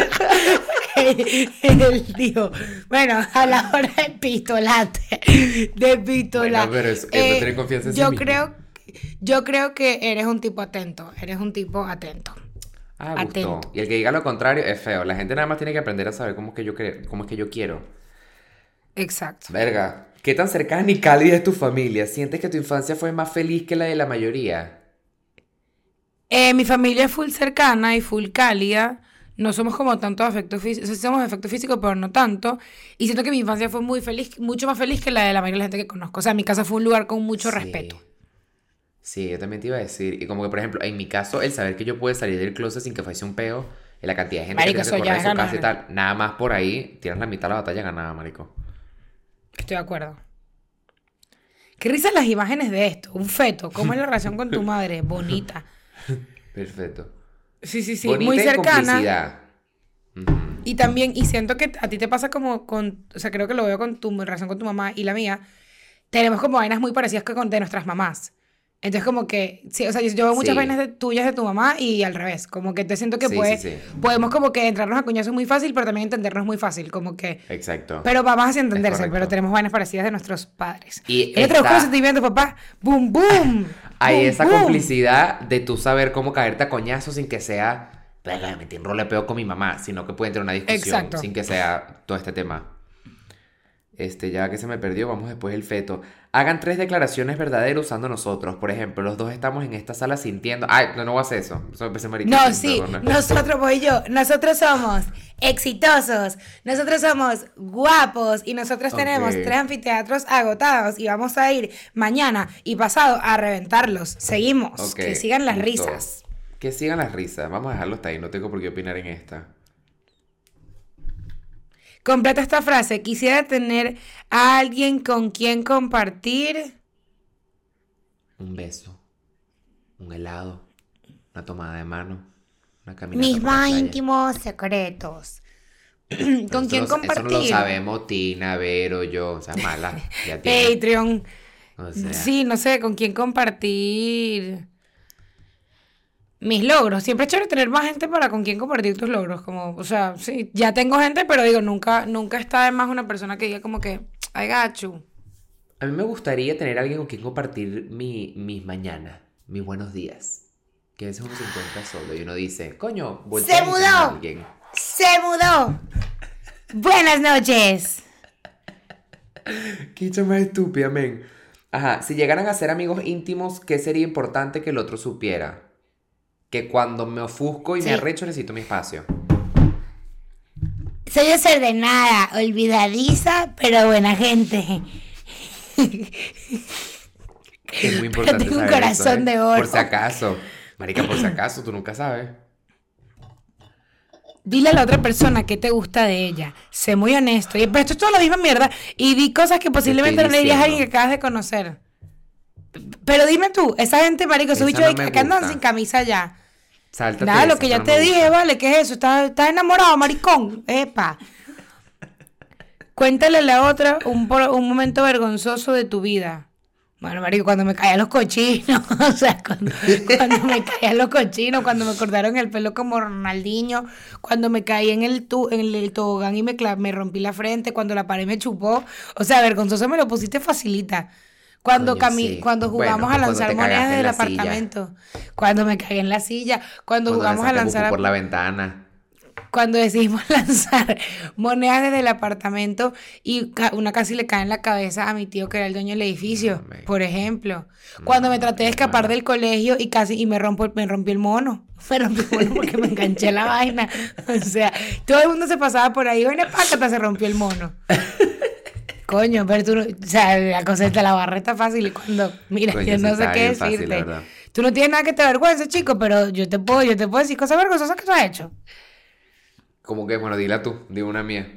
Él dijo, bueno, a la hora de pistolate, de pistolar. Bueno, pero es no tener confianza en sí yo mismo. yo creo que eres un tipo atento. Eres un tipo atento. Ah, gustó. Atento. Y el que diga lo contrario es feo. La gente nada más tiene que aprender a saber cómo es que cómo es que yo quiero. Exacto. Verga. ¿Qué tan cercana y cálida es tu familia? ¿Sientes que tu infancia fue más feliz que la de la mayoría? Mi familia es full cercana y full cálida. no somos como tanto de afecto físico, o sea, sí somos de afecto físico, pero no tanto. Y siento que mi infancia fue muy feliz, mucho más feliz que la de la mayoría de la gente que conozco. O sea, mi casa fue un lugar con mucho respeto. Sí. Sí, yo también te iba a decir. Y como que, por ejemplo, en mi caso, el saber que yo pude salir del closet sin que fuese un peo, en la cantidad de gente que Marico, tiene que eso ya correr es de su casa y ganar. tal, nada más por ahí, tienes la mitad de la batalla ganada, marico. Estoy de acuerdo. Qué risa las imágenes de esto. Un feto. ¿Cómo es la relación con tu madre? Bonita. Perfecto. Sí, sí, sí. Muy Bonita y cercana. complicidad. Ujú. Y también, y siento que a ti te pasa como con, o sea, creo que lo veo con tu relación con tu mamá y la mía. Tenemos como vainas muy parecidas que con de nuestras mamás. Entonces como que, sí, o sea, yo veo muchas vainas Sí, tuyas de tu mamá y al revés. Como que te siento que sí, sí, sí. podemos como que entrarnos a coñazos muy fácil, pero también entendernos muy fácil. Como que, Exacto. pero mamás así Es entenderse, pero correcto. tenemos vainas parecidas de nuestros padres. Y Ella tradujo los está sentimientos, papá. Boom, boom. hay Boom, esa boom. complicidad de tú saber cómo caerte a coñazos sin que sea, "Verga, me metí en rolepeo con mi mamá", sino que puede entrar una discusión Exacto. sin que sea todo este tema. Ya que se me perdió, vamos después el feto. Hagan 3 declaraciones verdaderas usando nosotros. Por ejemplo, los dos estamos en esta sala sintiendo. Ay, no, no voy a hacer eso. Eso empecé No, mariquita, sí, perdona. nosotros, voy yo, nosotros somos exitosos, nosotros somos guapos y nosotros Ok, tenemos 3 anfiteatros agotados y vamos a ir mañana y pasado a reventarlos. Seguimos, ok, que sigan las listo. risas. Que sigan las risas. Vamos a dejarlo hasta ahí. No tengo por qué opinar en esta. Completa esta frase, quisiera tener a alguien con quien compartir Un beso, un helado, una tomada de mano, una caminata mis por la más playa. íntimos secretos. Pero ¿Con quién eso no lo compartir? sabemos Tina, Vero, yo. O sea, mala. Ya tiene. Patreon. O sea, Sí, no sé, ¿con quién compartir? Mis logros. Siempre es chévere tener más gente para con quien compartir tus logros. Como, o sea, sí, ya tengo gente, pero digo, nunca está de más una persona que diga como que, I got you. a mí me gustaría tener alguien con quien compartir mis mañanas, mis buenos días. Que a veces uno se encuentra solo y uno dice, coño, ¡Se voltea y tienes a mudó! alguien. ¡Se mudó! Buenas noches. Qué hecho más estúpida, men. Ajá, si llegaran a ser amigos íntimos, ¿qué sería importante que el otro supiera? Que cuando me ofusco y me Sí. arrecho necesito mi espacio. Soy desordenada, olvidadiza, pero buena gente. Es muy Pero importante tengo un saber eso, corazón ¿eh? de oro. Por si acaso. Marica, por si acaso, tú nunca sabes. Dile a la otra persona qué te gusta de ella. Sé muy honesto. Pero esto es toda la misma mierda. Y di cosas que Te estoy posiblemente no le dirías a alguien que diciendo. acabas de conocer. Pero dime tú, esa gente, marico, esos Esa bichos no ahí me que andan sin gusta. camisa ya. Sáltate Nada, lo esa, que esa ya no te me dije, gusta. vale, ¿qué es eso? ¿Estás enamorado, maricón? Epa. Cuéntale a la otra un momento vergonzoso de tu vida. Bueno, marico, cuando me caían los cochinos, o sea, cuando me caían los cochinos, cuando me cortaron el pelo como Ronaldinho, cuando me caí en el tobogán y me rompí la frente, cuando la pared me chupó, o sea, vergonzoso me lo pusiste facilita. Coño, sí. Cuando Bueno, jugamos a pues cuando lanzar te monedas cagaste desde en el la silla. apartamento, cuando me caí en la silla, cuando Cuando jugamos a lanzaste pupú lanzar por la ventana. cuando decidimos lanzar monedas desde el apartamento y una casi le cae en la cabeza a mi tío que era el dueño del edificio, No, men. por ejemplo. Cuando me No, traté de eres escapar mala. del colegio y casi me rompí el mono. Me rompí el mono porque me enganché la vaina. O sea, todo el mundo se pasaba por ahí, bueno, pácata, se rompió el mono. Coño, pero tú no, o sea, la cosa de la barreta fácil y cuando, mira, Coño, yo sí no sé está qué bien fácil, la decirte. verdad. Tú no tienes nada que te avergüences, chico, pero yo te puedo decir cosas vergonzosas que tú has hecho. Como que, bueno, dila tú, di una mía.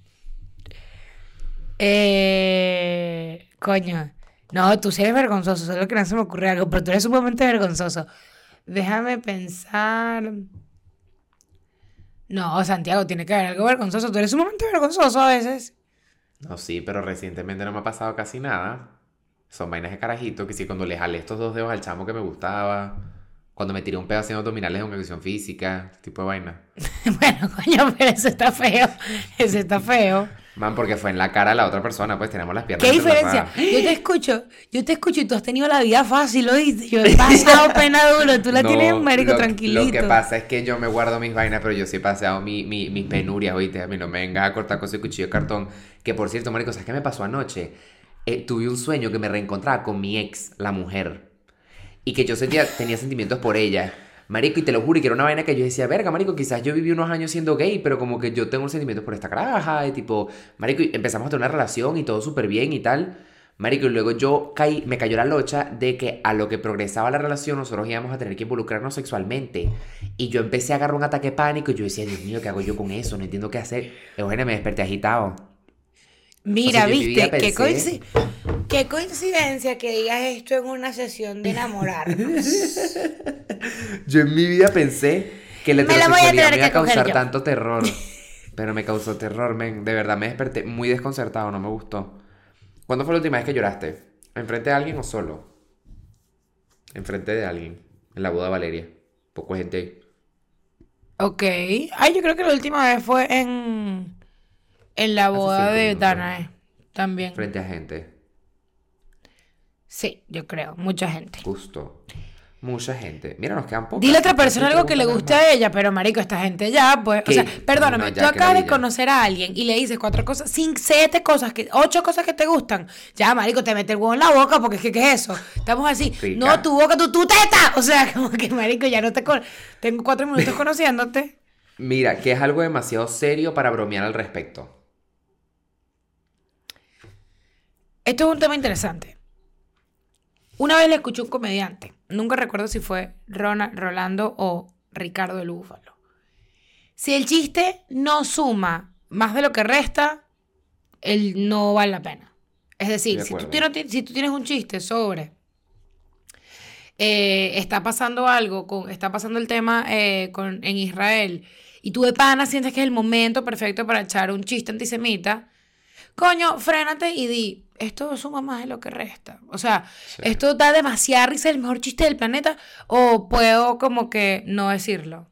Coño. No, tú sí eres vergonzoso, solo que no se me ocurre algo, pero tú eres sumamente vergonzoso. Déjame pensar. No, Santiago, tiene que haber algo vergonzoso. Tú eres sumamente vergonzoso a veces. No, sí, pero recientemente no me ha pasado casi nada. Son vainas de carajito, que sí, cuando le jalé estos 2 dedos al chamo que me gustaba. Cuando me tiré un pedo haciendo abdominales de una acción física, ese tipo de vaina. Bueno, coño, pero eso está feo. Eso está feo. Man, porque fue en la cara de la otra persona, pues tenemos las piernas ¿Qué diferencia? entrelazadas. Yo te escucho y tú has tenido la vida fácil, ¿oíste? Yo he pasado pena duro, tú la tienes, No, marico, lo que tranquilito. pasa es que yo me guardo mis vainas, pero yo sí he paseado mis penurias, oíste. A mí no me vengas a cortar con ese cuchillo de cartón. Que por cierto, marico, ¿sabes qué me pasó anoche? Tuve un sueño que me reencontraba con mi ex, la mujer. Y que yo tenía sentimientos por ella. Marico, y te lo juro, y que era una vaina que yo decía, verga, marico, quizás yo viví unos años siendo gay, pero como que yo tengo un sentimiento por esta caraja, y tipo, marico, y empezamos a tener una relación y todo súper bien y tal. Marico, y luego me cayó la locha de que a lo que progresaba la relación nosotros íbamos a tener que involucrarnos sexualmente. Y yo empecé a agarrar un ataque de pánico y yo decía, Dios mío, ¿qué hago yo con eso? No entiendo qué hacer. Eugenia, me desperté agitado. O sea, Mira, yo en mi vida viste, pensé, qué coincidencia que digas esto en una sesión de enamorarnos. yo en mi vida pensé que la Me la voy a heterosexualidad tener me iba a que coger causar yo. tanto terror. Pero me causó terror, men. De verdad, me desperté muy desconcertado, no me gustó. ¿Cuándo fue la última vez que lloraste? ¿Enfrente de alguien o solo? Enfrente de alguien. En la boda de Valeria. Poco gente ahí. Ok. Ay, yo creo que la última vez fue en la Hace boda 5 de minutos. Danae. También. Frente a gente. Sí, yo creo. Mucha gente. Justo. Mucha gente. Mira, nos quedan pocas. Dile a otra Nos quedan persona seis algo que le preguntas guste nada a más. ella, pero marico, esta gente ya, pues, o sea, ¿Qué? perdóname, No, tú ya, qué acabas de ladilla. conocer a alguien y le dices 4 cosas, 7 cosas, 8 cosas que te gustan, ya, marico, te mete el huevo en la boca porque es que, ¿qué es eso? Estamos así, Rica. no, tu boca, tu teta, o sea, como que, marico, ya no tengo 4 minutos conociéndote. Mira, que es algo demasiado serio para bromear al respecto. Esto es un tema interesante. Una vez le escuché a un comediante, nunca recuerdo si fue Rolando o Ricardo el Búfalo. Si el chiste no suma más de lo que resta, él no vale la pena. Es decir, De si tú acuerdo. tienes un chiste sobre está pasando algo, está pasando el tema en Israel, y tú de pana sientes que es el momento perfecto para echar un chiste antisemita, coño, frénate y di, esto suma más de lo que resta. O sea, Sí. esto da demasiada risa, es el mejor chiste del planeta, o puedo como que no decirlo.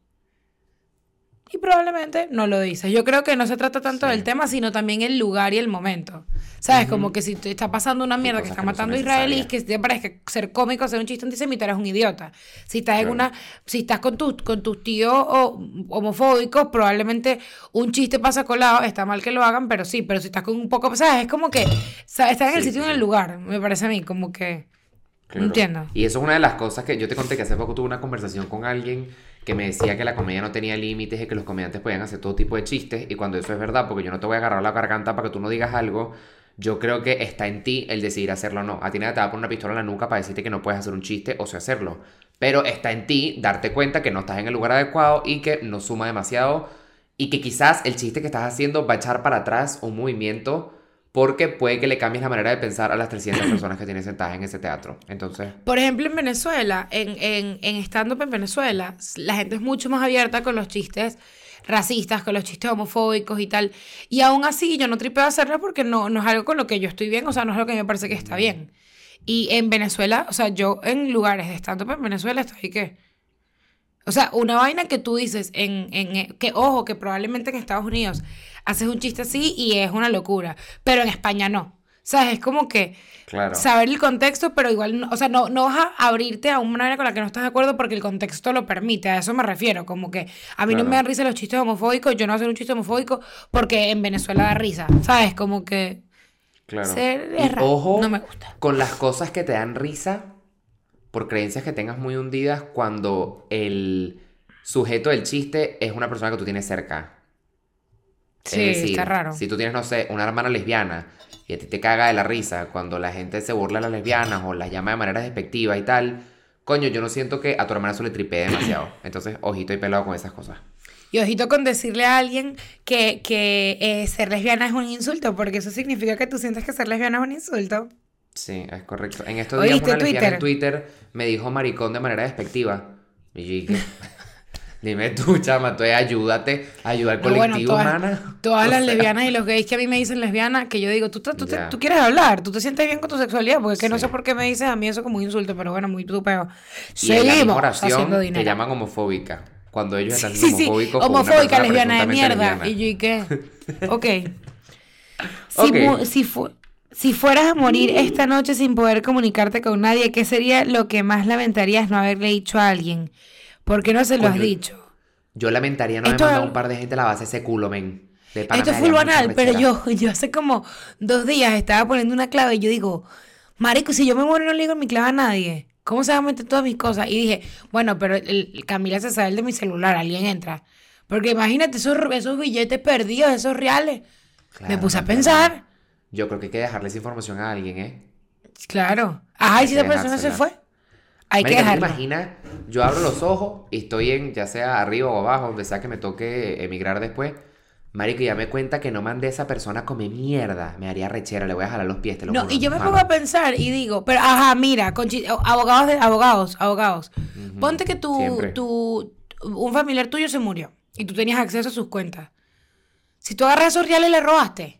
Y probablemente no lo dices. Yo creo que no se trata tanto Sí. del tema, sino también el lugar y el momento. ¿Sabes? Ujú. Como que si te está pasando una Y mierda que cosas está que no son matando israelíes, necesarias. que te parezca ser cómico, hacer un chiste antisemita, eres un idiota. Si estás en Claro. si estás con tus tíos homofóbicos, probablemente un chiste pasa colado, está mal que lo hagan, pero sí, pero si estás con un poco, ¿sabes? Es como que, ¿sabes? Estás en el Sí, sitio sí, y en el sí. lugar, me parece a mí, como que, no Claro. entiendo. Y eso es una de las cosas que yo te conté que hace poco tuve una conversación con alguien que me decía que la comedia no tenía límites y que los comediantes podían hacer todo tipo de chistes. Y cuando eso es verdad, porque yo no te voy a agarrar la garganta para que tú no digas algo, yo creo que está en ti el decidir hacerlo o no. A ti nadie te va a poner una pistola en la nuca para decirte que no puedes hacer un chiste o sí hacerlo. Pero está en ti darte cuenta que no estás en el lugar adecuado y que no suma demasiado y que quizás el chiste que estás haciendo va a echar para atrás un movimiento porque puede que le cambies la manera de pensar a las 300 personas que tienes sentadas en ese teatro. Entonces, Por ejemplo, en Venezuela, en stand-up en Venezuela, la gente es mucho más abierta con los chistes racistas, con los chistes homofóbicos y tal. Y aún así yo no tripeo hacerlo porque no es algo con lo que yo estoy bien, o sea, no es lo que me parece que está bien. Y en Venezuela, o sea, yo en lugares de stand-up en Venezuela estoy que... O sea, una vaina que tú dices que, ojo, que probablemente en Estados Unidos haces un chiste así y es una locura, pero en España no. ¿Sabes? Es como que claro, saber el contexto, pero igual, o sea, no vas a abrirte a una manera con la que no estás de acuerdo porque el contexto lo permite, a eso me refiero, como que a mí no me dan claro, risa los chistes homofóbicos, yo no voy a hacer un chiste homofóbico porque en Venezuela da risa, ¿sabes? Como que claro. ser Y es raro, no me ojo gusta. con las cosas que te dan risa por creencias que tengas muy hundidas cuando el sujeto del chiste es una persona que tú tienes cerca. Es Sí, está decir, raro. si tú tienes, no sé, una hermana lesbiana y a ti te caga de la risa cuando la gente se burla de las lesbianas o las llama de manera despectiva y tal, coño, yo no siento que a tu hermana se le tripee demasiado. Entonces, ojito y pelado con esas cosas. Y ojito con decirle a alguien que ser lesbiana es un insulto, porque eso significa que tú sientes que ser lesbiana es un insulto. Sí, es correcto. En estos días ¿Oíste una lesbiana en Twitter? Twitter me dijo maricón de manera despectiva. Y yo dije, dime tú, chama, tú ayúdate, ayuda al No, bueno, colectivo, mana. todas O las sea, lesbianas y los gays que a mí me dicen lesbiana, que yo digo, ya. tú quieres hablar, tú te sientes bien con tu sexualidad, porque es que no sé Sí. por qué me dices a mí eso como un insulto, pero bueno, muy tu peo. Y en la misma Seguimos haciendo oración te dinero. llaman homofóbica. Cuando ellos están Sí, siendo sí, homofóbicos con una homofóbica, persona lesbiana de presuntamente mierda. lesbiana. Y yo, ¿y qué? Ok. Si, Ok. mu- si, fu- si fueras a morir esta noche sin poder comunicarte con nadie, ¿qué sería lo que más lamentarías no haberle dicho a alguien? ¿Por qué no se lo has Coño, dicho? yo lamentaría no haber Esto mandado es, un par de gente a la base ese culo, men. De pana esto me es full daría mucha banal, pero rechera. yo hace como 2 días estaba poniendo una clave y yo digo, marico, si yo me muero y no le digo mi clave a nadie, ¿Cómo se van a meter todas mis cosas? Y dije, bueno, pero Camila se sabe el de mi celular, alguien entra. Porque imagínate esos billetes perdidos, esos reales. Me Claro, puse no a es verdad. pensar. Yo creo que hay que dejarle esa información a alguien, ¿eh? Claro. Ajá, y Hay si que esa persona se dejársela. fue, hay que Marica, ¿tú te dejarlo. imaginas? Yo abro los ojos y estoy en, ya sea arriba o abajo, donde sea que me toque emigrar después. Marico, y ya me cuenta que no mandé a esa persona a comer mierda. Me haría rechera, le voy a jalar los pies, te lo No, y juro, yo me pongo a mano. pensar y digo, pero ajá, mira, abogados abogados. Ujú, Ponte que siempre. un familiar tuyo se murió y tú tenías acceso a sus cuentas. Si tú agarras esos reales y le robaste.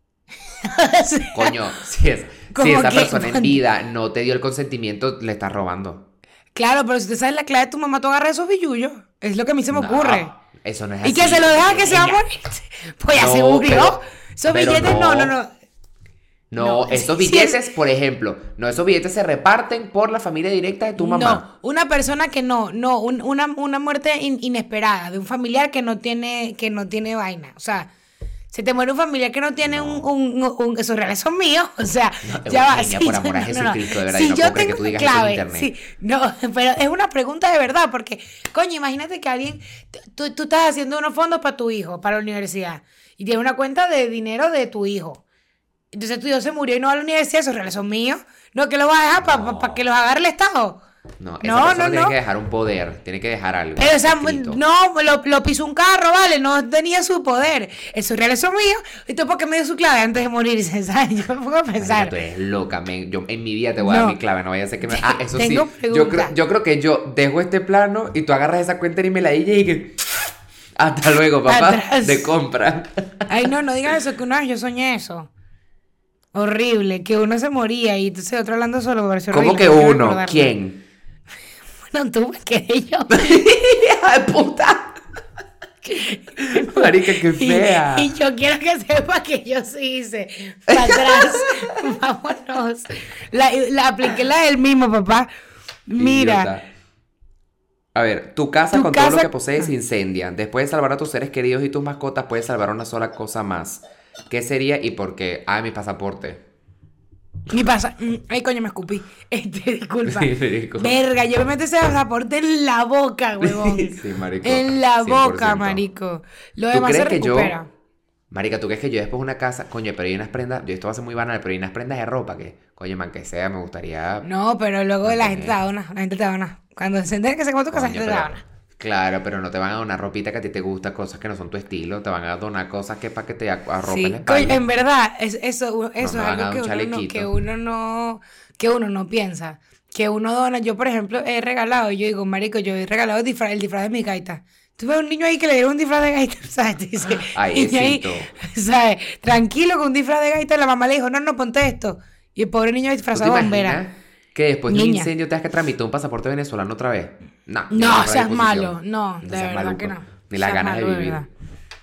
O sea, Coño, si como esa que, persona en vida no te dio el consentimiento, le estás robando. claro, pero si te sabes la clave de tu mamá, tú agarras esos billullos. Es lo que a mí se me ocurre. No, eso no es Y que se así, lo porque deja qué que se va a bella. morir. Pues ya se No, murió. Esos pero billetes, no, no, no. no. No, No, esos sí es. billetes, por ejemplo, no, esos billetes se reparten por la familia directa de tu No, mamá. una persona que no, una muerte inesperada de un familiar que no tiene vaina. O sea, se te muere un familiar que no tiene No, esos reales son míos. O sea, no, ya va, Eugenia, sí, por amor a no. Jesucristo, de verdad, yo Si no yo puedo creer que tengo tú una digas eso en clave, sí, internet. no, pero es una pregunta de verdad, porque, coño, imagínate que alguien, tú estás haciendo unos fondos para tu hijo, para la universidad, y tienes una cuenta de dinero de tu hijo. Entonces tu hijo se murió y no va a la universidad, esos reales son míos. No, que los vas a dejar para que No, los agarre el Estado. no, esa No, no, persona tiene que no. dejar un poder, tiene que dejar algo Pero, o sea, escrito. no, lo pisó un carro, ¿vale? No tenía su poder. Esos reales son míos. ¿Y tú por qué me dio su clave antes de morirse? ¿Sabes? Yo me pongo a Marica, pensar. tú eres loca, men. Yo en mi vida te voy a dar mi No. clave, no vaya a ser que me... Ah, eso Tengo sí, preguntas. yo creo que yo dejo este plano y tú agarras esa cuenta y me la dices y que... Hasta luego, papá, de Atrás. compra. Ay, no, no digas eso, que una vez yo soñé eso. Horrible, que uno se moría y entonces otro hablando solo, me pareció ¿Cómo horrible, que no quiero uno? recordarlo. ¿Quién? Bueno, tú me quedé yo. ¡Hija de puta! Marica, qué Y fea. yo quiero que sepa que yo sí hice. Para atrás. Vámonos. La apliqué la del mismo, papá. Mira, Idiota. A ver, tu casa tu con todo lo casa. que posees se incendia. Después de salvar a tus seres queridos y tus mascotas, puedes salvar una sola cosa más. ¿Qué sería y por qué? Ah, mi pasaporte. Mi pasa. Ay, coño, me escupí. Disculpa. Sí, marico. Verga, yo me meto ese pasaporte en la boca, huevón. Sí, marico. En la boca, 100%. marico. Lo ¿Tú demás se crees que recupera. yo... Marica, ¿tú crees que yo después una casa... Coño, pero hay unas prendas... Yo esto va a ser muy banal, pero hay unas prendas de ropa que... Coño, man, que sea, me gustaría No, pero luego la gente te mantener... da una. La gente te da una. Cuando se entera que se come tu casa, la Coño, gente te da pero... una. Claro, pero no te van a donar ropita que a ti te gusta, cosas que no son tu estilo. Te van a donar cosas que para que te arropen la Sí, coño, espalda. en verdad, eso No es me van a algo dar un chalequito. que uno no piensa. Que uno dona. Yo, por ejemplo, he regalado, yo digo, marico, yo he regalado el disfraz de mi gaita. Tú ves un niño ahí que le dieron un disfraz de gaita, ¿sabes? Te dice, Ay, niño ahí, éxito. ¿sabes? Tranquilo con un disfraz de gaita, la mamá le dijo, no, no, ponte esto. Y el pobre niño ¿Tú te disfrazado de bombera. imaginas que después de un Niña. incendio tengas que tramitar un pasaporte venezolano otra vez? No, yo no No, tengo la seas disposición. malo. No, No de seas verdad maluco. que no. Ni las Seas ganas de malo, de verdad. vivir.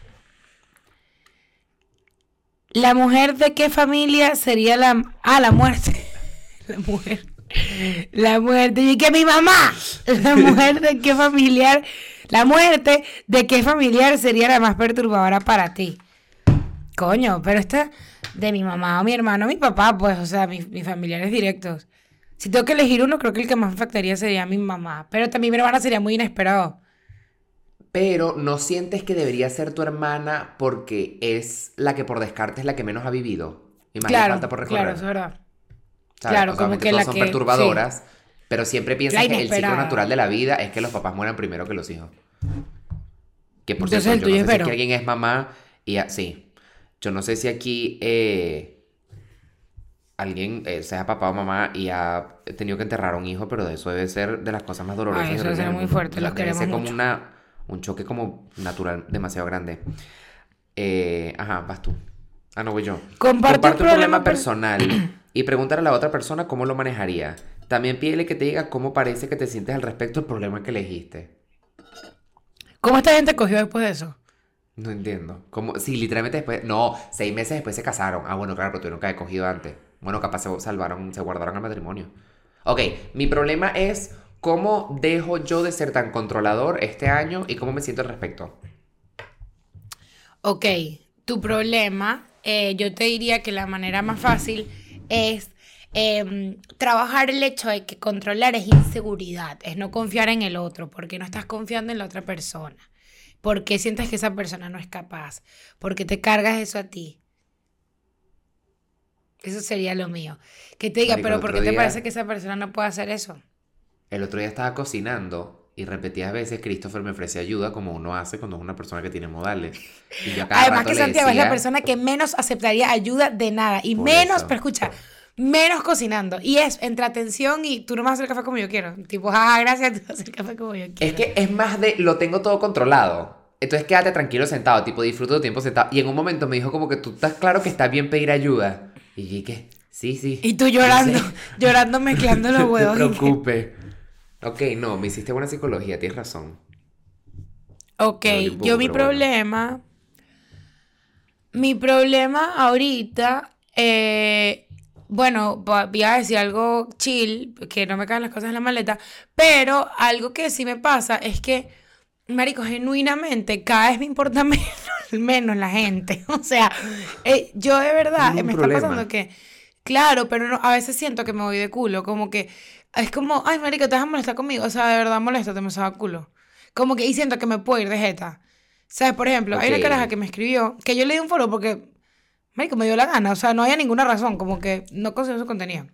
¿La mujer de qué familia sería la... Ah, la muerte. La mujer. La muerte. ¿Y que mi mamá? La mujer de qué familiar... La muerte de qué familiar sería la más perturbadora para ti. Coño, pero esta de mi mamá o mi hermano o mi papá, pues, o sea, mis familiares directos. Si tengo que elegir uno, creo que el que más me afectaría sería mi mamá. Pero también mi hermana sería muy inesperado. Pero no sientes que debería ser tu hermana porque es la que por descarte es la que menos ha vivido y más le falta Claro, por claro, recorrer. eso es verdad. ¿Sabes? Claro, O sea, como obviamente que todas la son que... Sí, perturbadoras, pero siempre la piensas que el ciclo inesperada. natural de la vida es que los papás mueran primero que los hijos. Que por Entonces cierto, el yo no tuyo sé es si aquí Vero. alguien es mamá y sí. Yo no sé si aquí alguien sea papá o mamá y ha tenido que enterrar a un hijo, pero eso debe ser de las cosas más dolorosas Ay, y eso debe horribles ser del muy mundo. fuerte, O sea, los debe queremos ser como mucho. un choque como natural demasiado grande. Ajá, vas tú. Ah, no voy yo. Comparte un Comparte un problema problema personal y pregúntale a la otra persona cómo lo manejaría. También pídele que te diga cómo parece que te sientes al respecto del problema que elegiste. ¿Cómo esta gente cogió después de eso? No entiendo. ¿Cómo? Sí, literalmente después. No, 6 meses después se casaron. Ah, bueno, claro, pero tuvieron que haber cogido antes. Bueno, capaz se salvaron, se guardaron el matrimonio. Ok, mi problema es cómo dejo yo de ser tan controlador este año y cómo me siento al respecto. Ok, tu problema, yo te diría que la manera más fácil es trabajar el hecho de que controlar es inseguridad, es no confiar en el otro, porque no estás confiando en la otra persona, porque sientes que esa persona no es capaz, porque te cargas eso a ti. Eso sería lo mío. Que te diga, Marico, pero ¿por qué te parece que esa persona no puede hacer eso? el otro día estaba cocinando y repetidas veces Christopher me ofrece ayuda como uno hace cuando es una persona que tiene modales. Y yo a cada Además rato que le Santiago es la decía, persona que menos aceptaría ayuda de nada. Y por menos, pero eso. escucha, menos cocinando. Y es entre atención y tú no me vas a hacer el café como yo quiero. Tipo, ah, gracias, tú vas a hacer el café como yo Es quiero. que es más de lo tengo todo controlado. Entonces quédate tranquilo sentado, tipo disfruta tu tiempo sentado. Y en un momento me dijo como que tú estás claro que está bien pedir ayuda. Y yo dije, sí, sí, Y tú yo llorando, sé. llorando, mezclando los No te huevos. preocupes. Ok, no, me hiciste buena psicología, tienes razón. Ok, Me dolió un yo poco, pero bueno. mi problema ahorita, bueno, voy a decir algo chill, que no me caen las cosas en la maleta, pero algo que sí me pasa es que, marico, genuinamente cada vez me importa menos la gente. O sea, yo de verdad, Ningún me está problema. pasando que, claro, pero a veces siento que me voy de culo, como que es como, ay, marico, te vas a molestar conmigo, o sea, de verdad moléstate, me saca culo. Como que, y siento que me puedo ir de jeta. ¿Sabes? Por ejemplo, hay Ok. una caraja que me escribió, que yo le di un follow porque, marico, me dio la gana, o sea, no había ninguna razón, como que no consumo su contenido.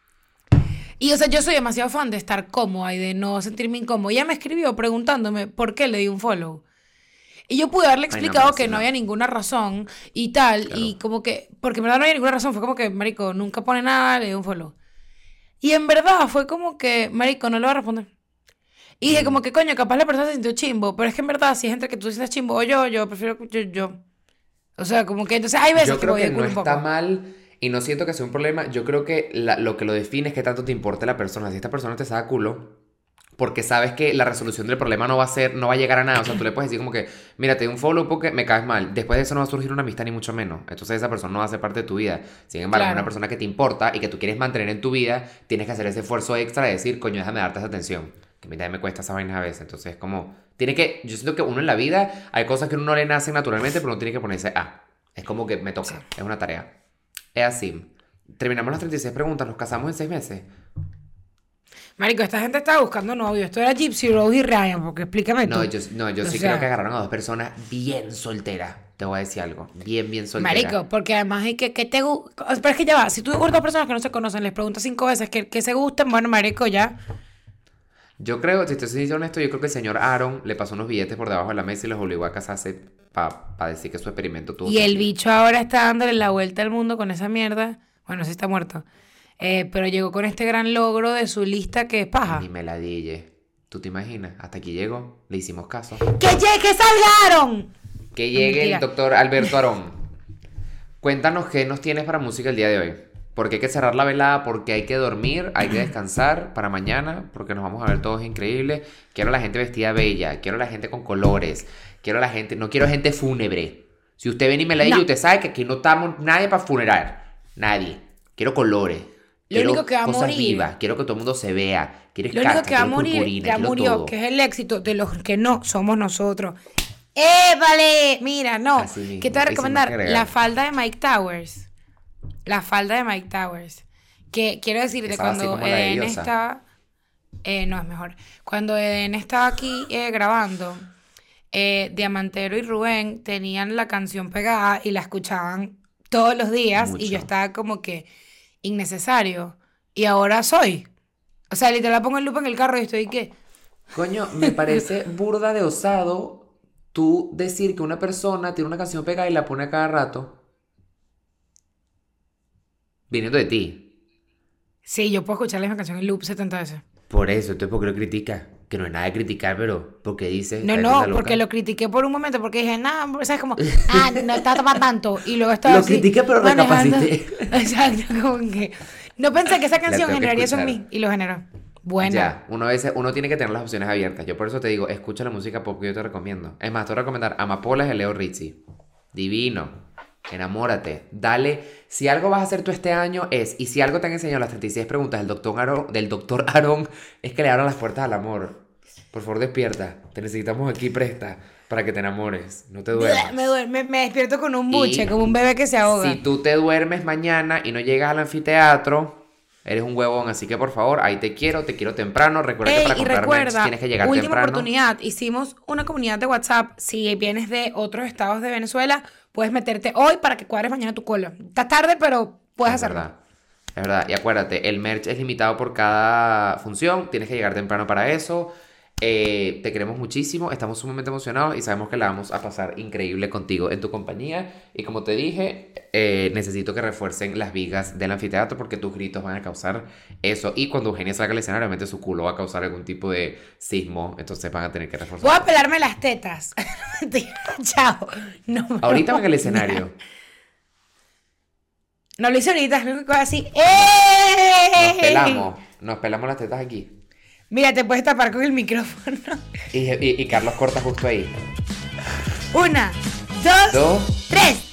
Y, o sea, yo soy demasiado fan de estar cómoda y de no sentirme incómoda. Y ella me escribió preguntándome por qué le di un follow. Y yo pude haberle Ay, no, pero explicado que sí, no no. había ninguna razón y tal, y Claro. como que, porque en verdad no había ninguna razón, fue como que, marico, nunca pone nada, le di un follow. Y en verdad fue como que, marico, no le voy a responder. Y dije como Mm. que, coño, capaz la persona se sintió chimbo, pero es que en verdad, si es entre que tú sientas chimbo o yo prefiero yo. O sea, como que entonces hay veces Yo que creo voy que de no culo un está poco. mal y no siento que sea un problema. Yo creo que lo que lo define es que tanto te importa la persona. Si esta persona te saca culo, porque sabes que la resolución del problema no va a ser, no va a llegar a nada. O sea, tú le puedes decir como que, mira, te doy un follow porque me caes mal. Después de eso no va a surgir una amistad ni mucho menos. Entonces esa persona no va a ser parte de tu vida. Sin embargo, una Claro. persona que te importa y que tú quieres mantener en tu vida, tienes que hacer ese esfuerzo extra de decir, coño, déjame darte esa atención. Que a mí también me cuesta esa vaina a veces. Entonces, como, tiene que, yo siento que uno en la vida, hay cosas que uno no le nacen naturalmente, pero uno tiene que ponerse a. Es como que me Sí. toca, es una tarea. Es así. Terminamos las 36 preguntas, nos casamos en 6 meses. Marico, esta gente estaba buscando novio. Esto era Gypsy Rose y Ryan, porque explícame No, tú. yo O sí creo que sea, agarraron a dos personas bien solteras. Te voy a decir algo. Bien, bien solteras. marico, porque además hay que te gusta. Pero es que ya va, si tú a dos personas que no se conocen les preguntas 5 veces que se gusten, bueno, marico, ya. Yo creo, si te soy honesto, yo creo que el señor Aaron le pasó unos billetes por debajo de la mesa y los obligó a casarse para decir que su experimento tuvo Y el sentido. bicho ahora está dándole la vuelta al mundo con esa mierda. Bueno, sí está muerto. Pero llegó con este gran logro de su lista que es Ni paja. me la dille. ¿Tú te imaginas? Hasta aquí llegó, le hicimos caso. Que salgaron! Que No, llegue el mentira. doctor Alberto Arón. Cuéntanos qué nos tienes para música el día de hoy. Porque hay que cerrar la velada, porque hay que dormir, hay que descansar para mañana, porque nos vamos a ver todos increíbles. Quiero a la gente vestida bella, quiero a la gente con colores, quiero a la gente, no quiero gente fúnebre. Si usted viene y me la dice, No. usted sabe que aquí no estamos nadie para funerar. Nadie. Quiero colores, Lo quiero único que va a cosas morir. vivas, quiero que todo el mundo se vea, quiero Lo único escarcha, que va a quiero morir, purpurina, ya quiero murió, que todo. es el éxito de los que no somos nosotros. Vale! Mira, no. Así ¿Qué te voy a mismo, y sin más que recomendar? La agregar. falda de Mike Towers. La falda de Mike Towers. Que quiero decirte, Esa va así cuando como la de Eden Diosa. estaba. No, es mejor. Cuando Eden estaba aquí grabando, Diamantero y Rubén tenían la canción pegada y la escuchaban todos los días y yo Mucho. estaba como que innecesario. Y ahora soy. O sea, literal pongo el loop en el carro y estoy que. Coño, me parece burda de osado tú decir que una persona tiene una canción pegada y la pone a cada rato, viniendo de ti. Sí, yo puedo escuchar la misma canción en loop 70 veces. Por eso, entonces, ¿por qué lo critica? Que no es nada de criticar, pero porque dice, No, cállate esa no, porque loca. lo critiqué por un momento, porque dije, nada, ¿sabes? Como, no está tomando tanto. Y luego estaba Lo así, critiqué, pero manejando. recapacité. Exacto, como que. No pensé que esa La canción tengo que generaría eso en escuchar. mí, y lo generó. Buena. Ya, uno, a veces, uno tiene que tener las opciones abiertas. Yo por eso te digo, escucha la música pop que yo te recomiendo. Es más, te voy a recomendar Amapolas de Leo Rizzi. Divino. Enamórate. Dale. Si algo vas a hacer tú este año es, y si algo te han enseñado las 36 preguntas del doctor Aarón, es que le abran las puertas al amor. Por favor, despierta. Te necesitamos aquí presta para que te enamores. No te duermas. Me despierto con un buche, Y como un bebé que se si ahoga. tú te duermes mañana y no llegas al anfiteatro, eres un huevón, así que por favor, ahí te quiero temprano. Recuerda que para Y comprar merch recuerda, tienes que llegar última temprano. oportunidad, hicimos una comunidad de WhatsApp. Si vienes de otros estados de Venezuela, puedes meterte hoy para que cuadres mañana tu cola. Está tarde, pero puedes Es hacerlo. verdad. Es verdad. Y acuérdate, el merch es limitado por cada función. Tienes que llegar temprano para eso. Te queremos muchísimo. Estamos sumamente emocionados y sabemos que la vamos a pasar increíble contigo en tu compañía. Y como te dije, necesito que refuercen las vigas del anfiteatro porque tus gritos van a causar eso. Y cuando Eugenia salga al escenario, obviamente su culo va a causar algún tipo de sismo. Entonces van a tener que reforzar. Voy a pelarme las tetas. Mentira, chao. No, Ahorita no, van al escenario. No lo hice ahorita, es lo que así. Nos pelamos las tetas aquí. Mira, te puedes tapar con el micrófono. Y Carlos corta justo ahí. 1, 2, Dos. 3.